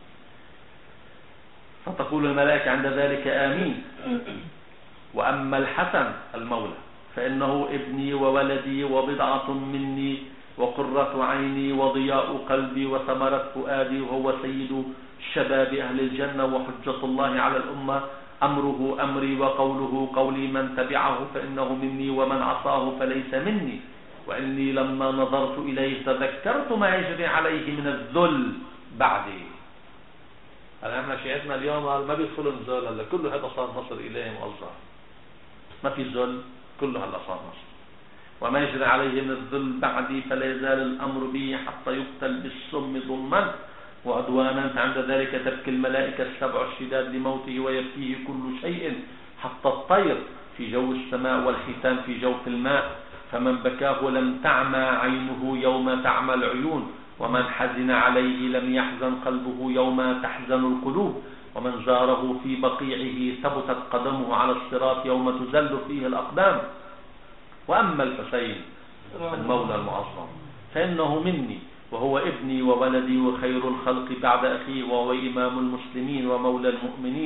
فتقول الملائكة عند ذلك آمين. وأما الحسن المولى فإنه ابني وولدي وبضعة مني وقرة عيني وضياء قلبي وثمرة فؤادي، وهو سيد شباب أهل الجنة وحجة الله على الأمة، أمره أمري وقوله قولي، من تبعه فإنه مني ومن عصاه فليس مني. وإني لما نظرت إليه تذكرت ما يجري عليه من الذل بعدي. هلا احنا شيعتنا اليوم ما بيدخلوا الذل، هلا كله هذا صار نصر إليه موزع، ما في ذل، كله هلا صار نصر. وما يجري عليه من الذل بعدي فلا يزال الأمر به حتى يقتل بالسم ظلما وعدوانا. عند ذلك تبكي الملائكة السبع الشداد لموته ويبكيه كل شيء حتى الطير في جو السماء والحيتان في جوف الماء، فمن بكاه لم تعمى عينه يوم تعمى العيون، ومن حزن عليه لم يحزن قلبه يوم تحزن القلوب، ومن زاره في بقيعه ثبتت قدمه على الصراط يوم تزل فيه الأقدام. وأما الحسين المولى المعظم فإنه مني، وهو ابني وولدي وخير الخلق بعد أخيه، وهو إمام المسلمين ومولى المؤمنين،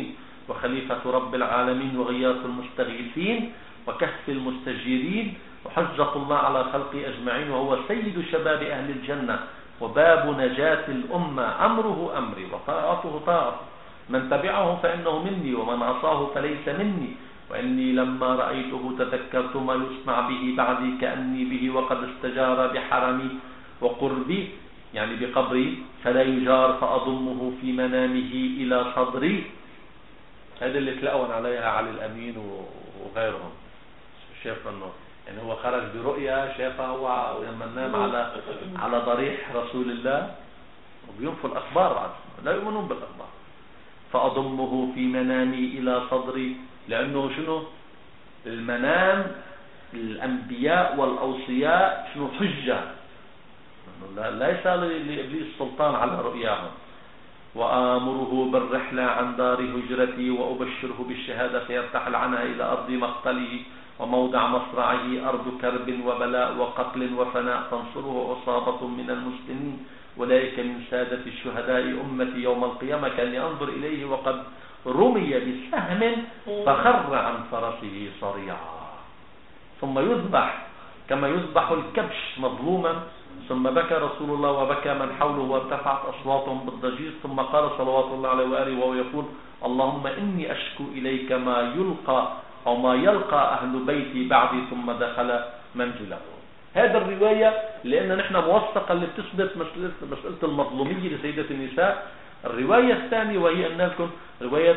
وخليفة رب العالمين وغياث المستغيثين وكهف المستجيرين وحجة الله على خلقه أجمعين، وهو سيد شباب أهل الجنة وباب نجاة الأمة، أمره أمري وطاعته طاعتي، من تبعه فإنه مني ومن عصاه فليس مني، وإني لما رأيته تذكرت ما يصنع به بعدي كأني به وقد استجار بحرمي وقربي، يعني بقبري، فلا يجار فأضمه في منامه إلى صدري. هذا اللي تلاقون عليها علي الأمين وغيرهم. شاف انه يعني هو خرج برؤيا شافها هو لما نام على ضريح رسول الله، وبينفوا الأخبار بعد لا يؤمنون بالأخبار. فأضمه في منامي إلى صدري، لأنه شنو المنام؟ الأنبياء والأوصياء شنو حجة، ليس لإبليس سلطان على رؤياهم. وآمره بالرحلة عن دار هجرتي وأبشره بالشهادة فيرتحل عنها إلى أرض مقتله وموضع مصرعه، أرض كرب وبلاء وقتل وفناء، تنصره عصابة من المسلمين أولئك من سادة الشهداء أمتي يوم القيامة. كان ينظر إليه وقد رمي بسهم فخر عن فرسه صريعا، ثم يذبح كما يذبح الكبش مظلوما. ثم بكى رسول الله وبكى من حوله وارتفعت أصواتهم بالضجيج، ثم قال صلوات الله عليه وآله وهو يقول: اللهم إني أشكو إليك ما يلقى أو ما يلقى أهل بيتي بعدي. ثم دخل منزله. هذا الرواية لأن نحن موثقة اللي بتثبت مسألة المظلومية لسيدة النساء. الرواية الثانية وهي أن لكم رواية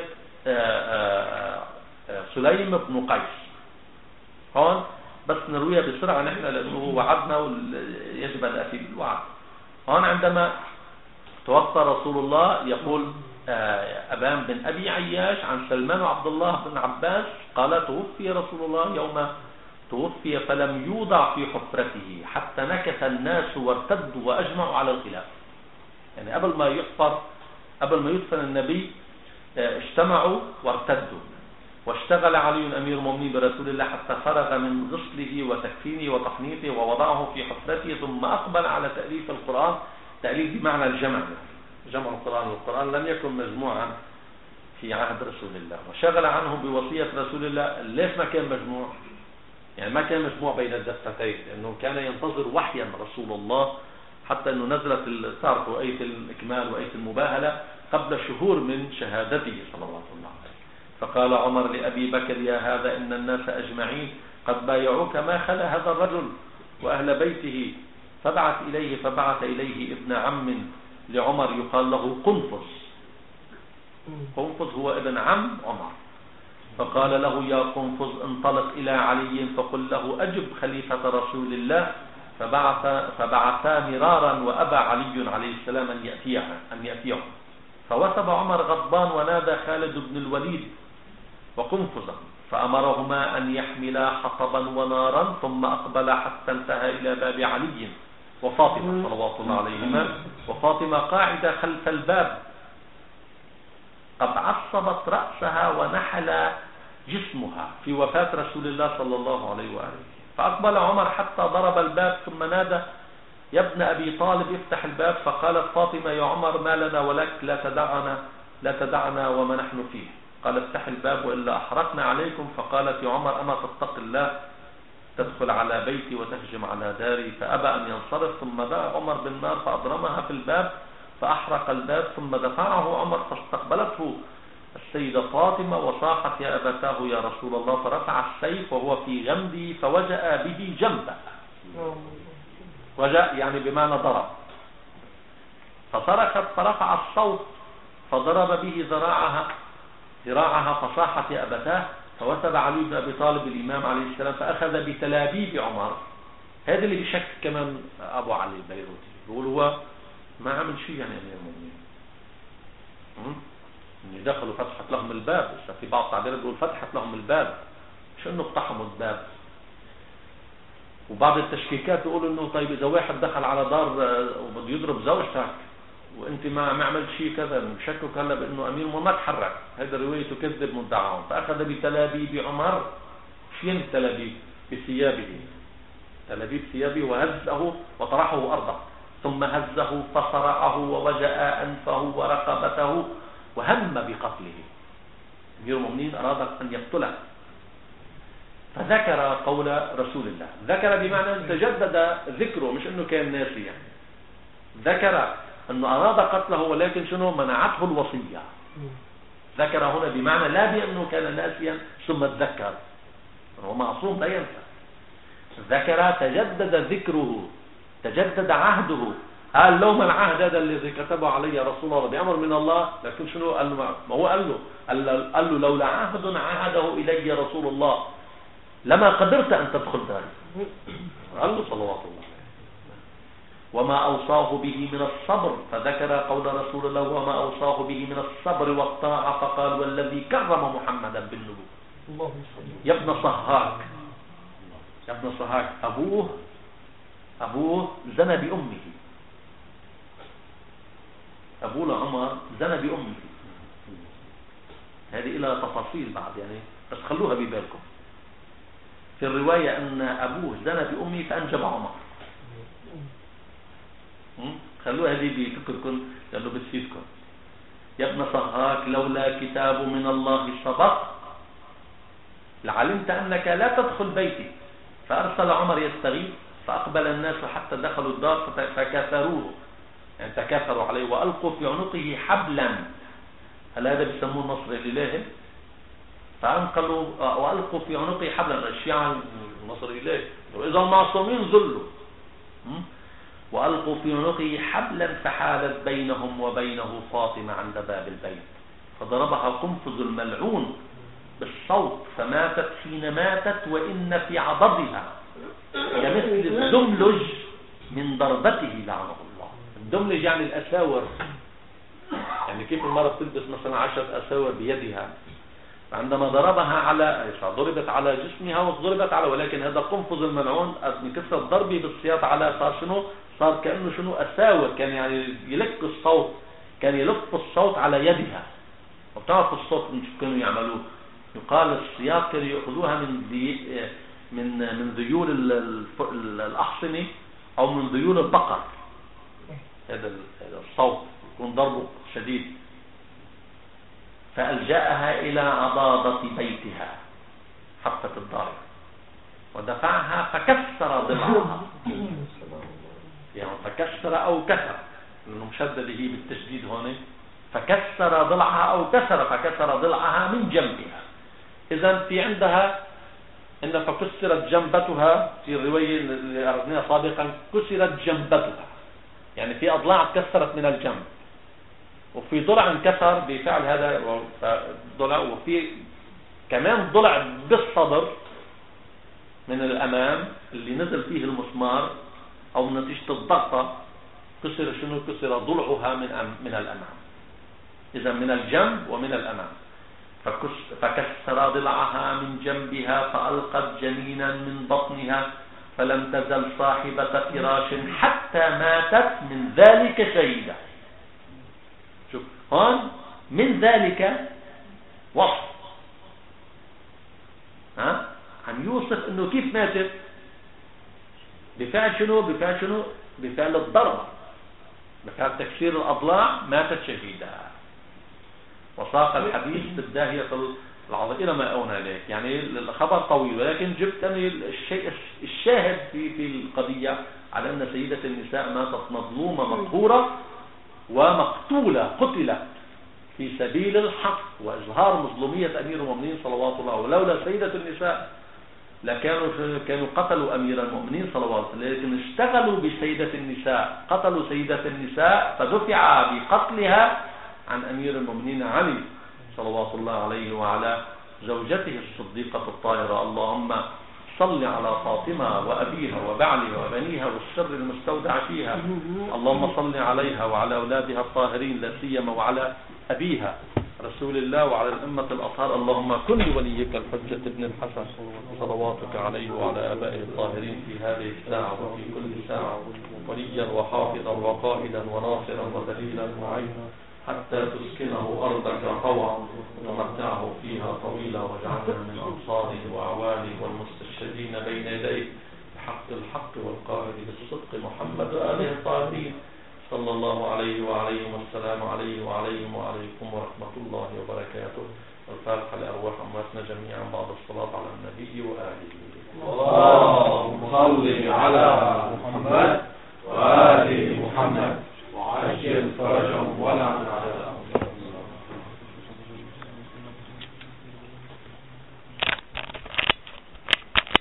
سليم بن قيس. هون بس نرويها بسرعة نحن لأنه وعدنا ويجب أن نأتي بالوعد. هون عندما توفى رسول الله يقول أبان بن أبي عياش عن سلمان وعبد الله بن عباس قال: توفي رسول الله يوم توفي فلم يوضع في حفرته حتى نكث الناس وارتدوا وأجمعوا على الخلاف. يعني قبل ما يدفن النبي اجتمعوا وارتدوا، واشتغل علي أمير المؤمنين برسول الله حتى فرغ من غسله وتكفينه وتحنيطه ووضعه في حفرته، ثم أقبل على تأليف القرآن. تأليف بمعنى الجمع، جمع القرآن، والقرآن لم يكن مجموعا في عهد رسول الله، وشغل عنه بوصية رسول الله. ليش ما كان مجموع؟ يعني ما كان مجموع بين الدفتين، لأنه كان ينتظر وحيا رسول الله، حتى أنه نزلت تعرفوا آية الإكمال وآية المباهلة قبل شهور من شهادته صلوات الله عليه. فقال عمر لأبي بكر: يا هذا إن الناس أجمعين قد بايعوك ما خلا هذا الرجل وأهل بيته، فبعث إليه ابن عم لعمر يقال له قنفذ. قنفذ هو ابن عم عمر. فقال له: يا قنفذ انطلق إلى علي فقل له أجب خليفة رسول الله. فبعثا مرارا وأبى علي عليه السلام أن يأتيه. فوثب عمر غضبان ونادى خالد بن الوليد وقنفذا، فأمرهما أن يحملا حطبا ونارا، ثم أقبل حتى انتهى إلى باب علي وفاطمة صلوات الله عليهما، وفاطمة قاعدة خلف الباب قد عصبت رأسها ونحل جسمها في وفاة رسول الله صلى الله عليه وآله. فأقبل عمر حتى ضرب الباب، ثم نادى: يا ابن أبي طالب افتح الباب. فقالت فاطمة: يا عمر ما لنا ولك، لا تدعنا وما نحن فيه. قال: افتح الباب وإلا أحرقنا عليكم. فقالت: يا عمر أما تتق الله تدخل على بيتي وتهجم على داري. فأبى أن ينصرف، ثم دعا عمر بالنار فأضرمها في الباب فأحرق الباب، ثم دفعه عمر فاستقبلته السيدة فاطمة وصاحت: يا أبتاه يا رسول الله. فرفع السيف وهو في غمده فوجأ به جنبه. وجأ يعني بمعنى ضرب. فصرخت فرفع الصوت فضرب به ذراعها فصاحت: يا أبتاه. فوثب علي بن أبي طالب الإمام عليه السلام فأخذ بتلابيب عمر. هذا اللي بشك كمان أبو علي البيروتي، بيقول هو ما عمل شيء يعني أمير المؤمنين، إن دخلوا فتحت لهم الباب. في بعض التعبيرات بيقول فتحت لهم الباب، مش إنه اقتحموا الباب. وبعض التشكيكات يقولوا إنه طيب إذا واحد دخل على دار وبده يضرب زوجتك وانت ما عملت شيء كذا، بشكك هلا بانه امير ما تحرك. هذا روايته كذب مدعاهم. فاخذ بتلابيب عمر. شين التلابيب؟ بثيابه، تلابيب ثيابه، وهزه وطرحه ارضا، ثم هزه فصرعه ووجأ انفه ورقبته وهم بقتله. أمير المؤمنين أراد أن يقتله، فذكر قول رسول الله. ذكر بمعنى أن تجدد ذكره، مش أنه كان ناسي يعني. ذكر أنه أراد قتله ولكن شنو منعته الوصية. ذكر هنا بمعنى لا بأنه كان ناسيا ثم تذكر، هو معصوم لا ينسى. ذكر تجدد ذكره، تجدد عهده. قال له ما العهد هذا الذي كتبه علي رسول الله بأمر من الله؟ لكن شنو قال له؟ ما هو قال له لولا عهد عهده إلي رسول الله لما قدرت أن تدخل داري. قال له صلوات الله. وما أوصاه به من الصبر، فذكر قول رسول الله وما أوصاه به من الصبر والطاعة، فقال والذي كرم محمدا بالنبوة. يا ابن صهاك، يا ابن صهاك، أبوه زنى بأمه. أبوه لعمر زنى بأمه. هذه إلى تفاصيل بعد يعني، بس خلوها ببالكم. في الرواية أن أبوه زنى بأمه فأنجب عمر. خلوها هذه بفكركم لأنه بتفيدكم. يا ابن صهاك لولا كتاب من الله سبق لعلمت أنك لا تدخل بيتي. فأرسل عمر يستغيث، فأقبل الناس حتى دخلوا الدار فكاثروه، يعني تكاثروا عليه وألقوا في عنقه حبلا. هل هذا بيسموه النصر الإلهي؟ فأنقلوا وألقوا في عنقه حبلا. الشيعة النصر الإلهي وإذا المعصومين ذلوا. وألقوا في عنقه حبلا فحالت بينهم وبينه فاطمة عند باب البيت، فضربها قنفذ الملعون بالصوت فماتت حين ماتت وإن في عضدها كمثل الدملج من ضربته لعنه الله. الدملج يعني الأساور، يعني كيف المرأة تلبس مثلا 10 أساور بيدها، فعندما ضربها على ضربت على جسمها وضربت على، ولكن هذا قنفذ الملعون من كثرة ضربه بالسياط على صار شنو؟ صار كأنه شنو أساور، كان يعني يلك الصوت، كان يلف الصوت على يدها. وبتعرف الصوت مش كانوا يعملوه، يقال السياط كانوا يأخذوها من ذيول الأحصنة أو من ذيول البقر. هذا الصوت يكون ضربه شديد. فألجأها إلى عضاضة بيتها حطت الضارب ودفعها فكسر ضلعها، يعني فكسر أو كسر، لأنه مشدد به بالتشديد هون. فكسر ضلعها أو فكسر ضلعها من جنبها. إذن في عندها إن فكسرت جنبتها، في الرواية اللي أردناها سابقا كسرت جنبتها، يعني في أضلاع تكسرت من الجنب، وفي ضلع انكسر بفعل هذا ضلع، وفي كمان ضلع بالصدر من الأمام اللي نزل فيه المسمار أو نتيجة الضغطة كسر شنو؟ كسر ضلعها من الأمام. إذا من الجنب ومن الأمام. فكسر ضلعها من جنبها فألقت جنينا من بطنها فلم تزل صاحبة فراش حتى ماتت من ذلك شهيدة. شوف هون من ذلك وصف، عم يوصف انه كيف ماتت، بفعل شنو؟ بفعل شنو؟ بفعل الضرب، بفعل تكسير الأضلاع ماتت شهيدة. وساق الحديث بالداهية العظيمة إلى ما أونا إليك، يعني الخبر طويل، ولكن جبت الشيء الشاهد في القضية على أن سيدة النساء ماتت مظلومة مقهورة ومقتولة، قتلت في سبيل الحق وإظهار مظلومية أمير المؤمنين صلوات الله. ولولا سيدة النساء كانوا قتلوا أمير المؤمنين صلوات الله، لكن اشتغلوا بسيدة النساء، قتلوا سيدة النساء فدفع بقتلها عن أمير المؤمنين علي صلوات الله عليه وعلى زوجته الصديقة الطاهرة. اللهم صل على فاطمة وأبيها وبعلها وبنيها والسر المستودع فيها. اللهم صل عليها وعلى أولادها الطاهرين لا سيما وعلى أبيها رسول الله وعلى الأمة الأطهار. اللهم كن لوليك الحجة ابن الحسن صلواتك عليه وعلى آبائه الطاهرين في هذه الساعة وفي كل ساعة وليا وحافظا وقائدا وناصرا ودليلا معينا حتى تسكنه أرضك طوعا وتمتعه فيها طويلا، واجعلنا من أنصاره وأعوانه والمستشهدين بين يديه بحق الحق والقائد بالصدق محمد وآله الطاهرين صلى الله عليه وعليهم والسلام عليه وعليهم وعليكم ورحمة الله وبركاته. والفاتحة لأرواح أمواتنا جميعا بعد الصلاة على النبي وآله. اللهم صل على محمد وآل محمد وعجل فرجهم ولا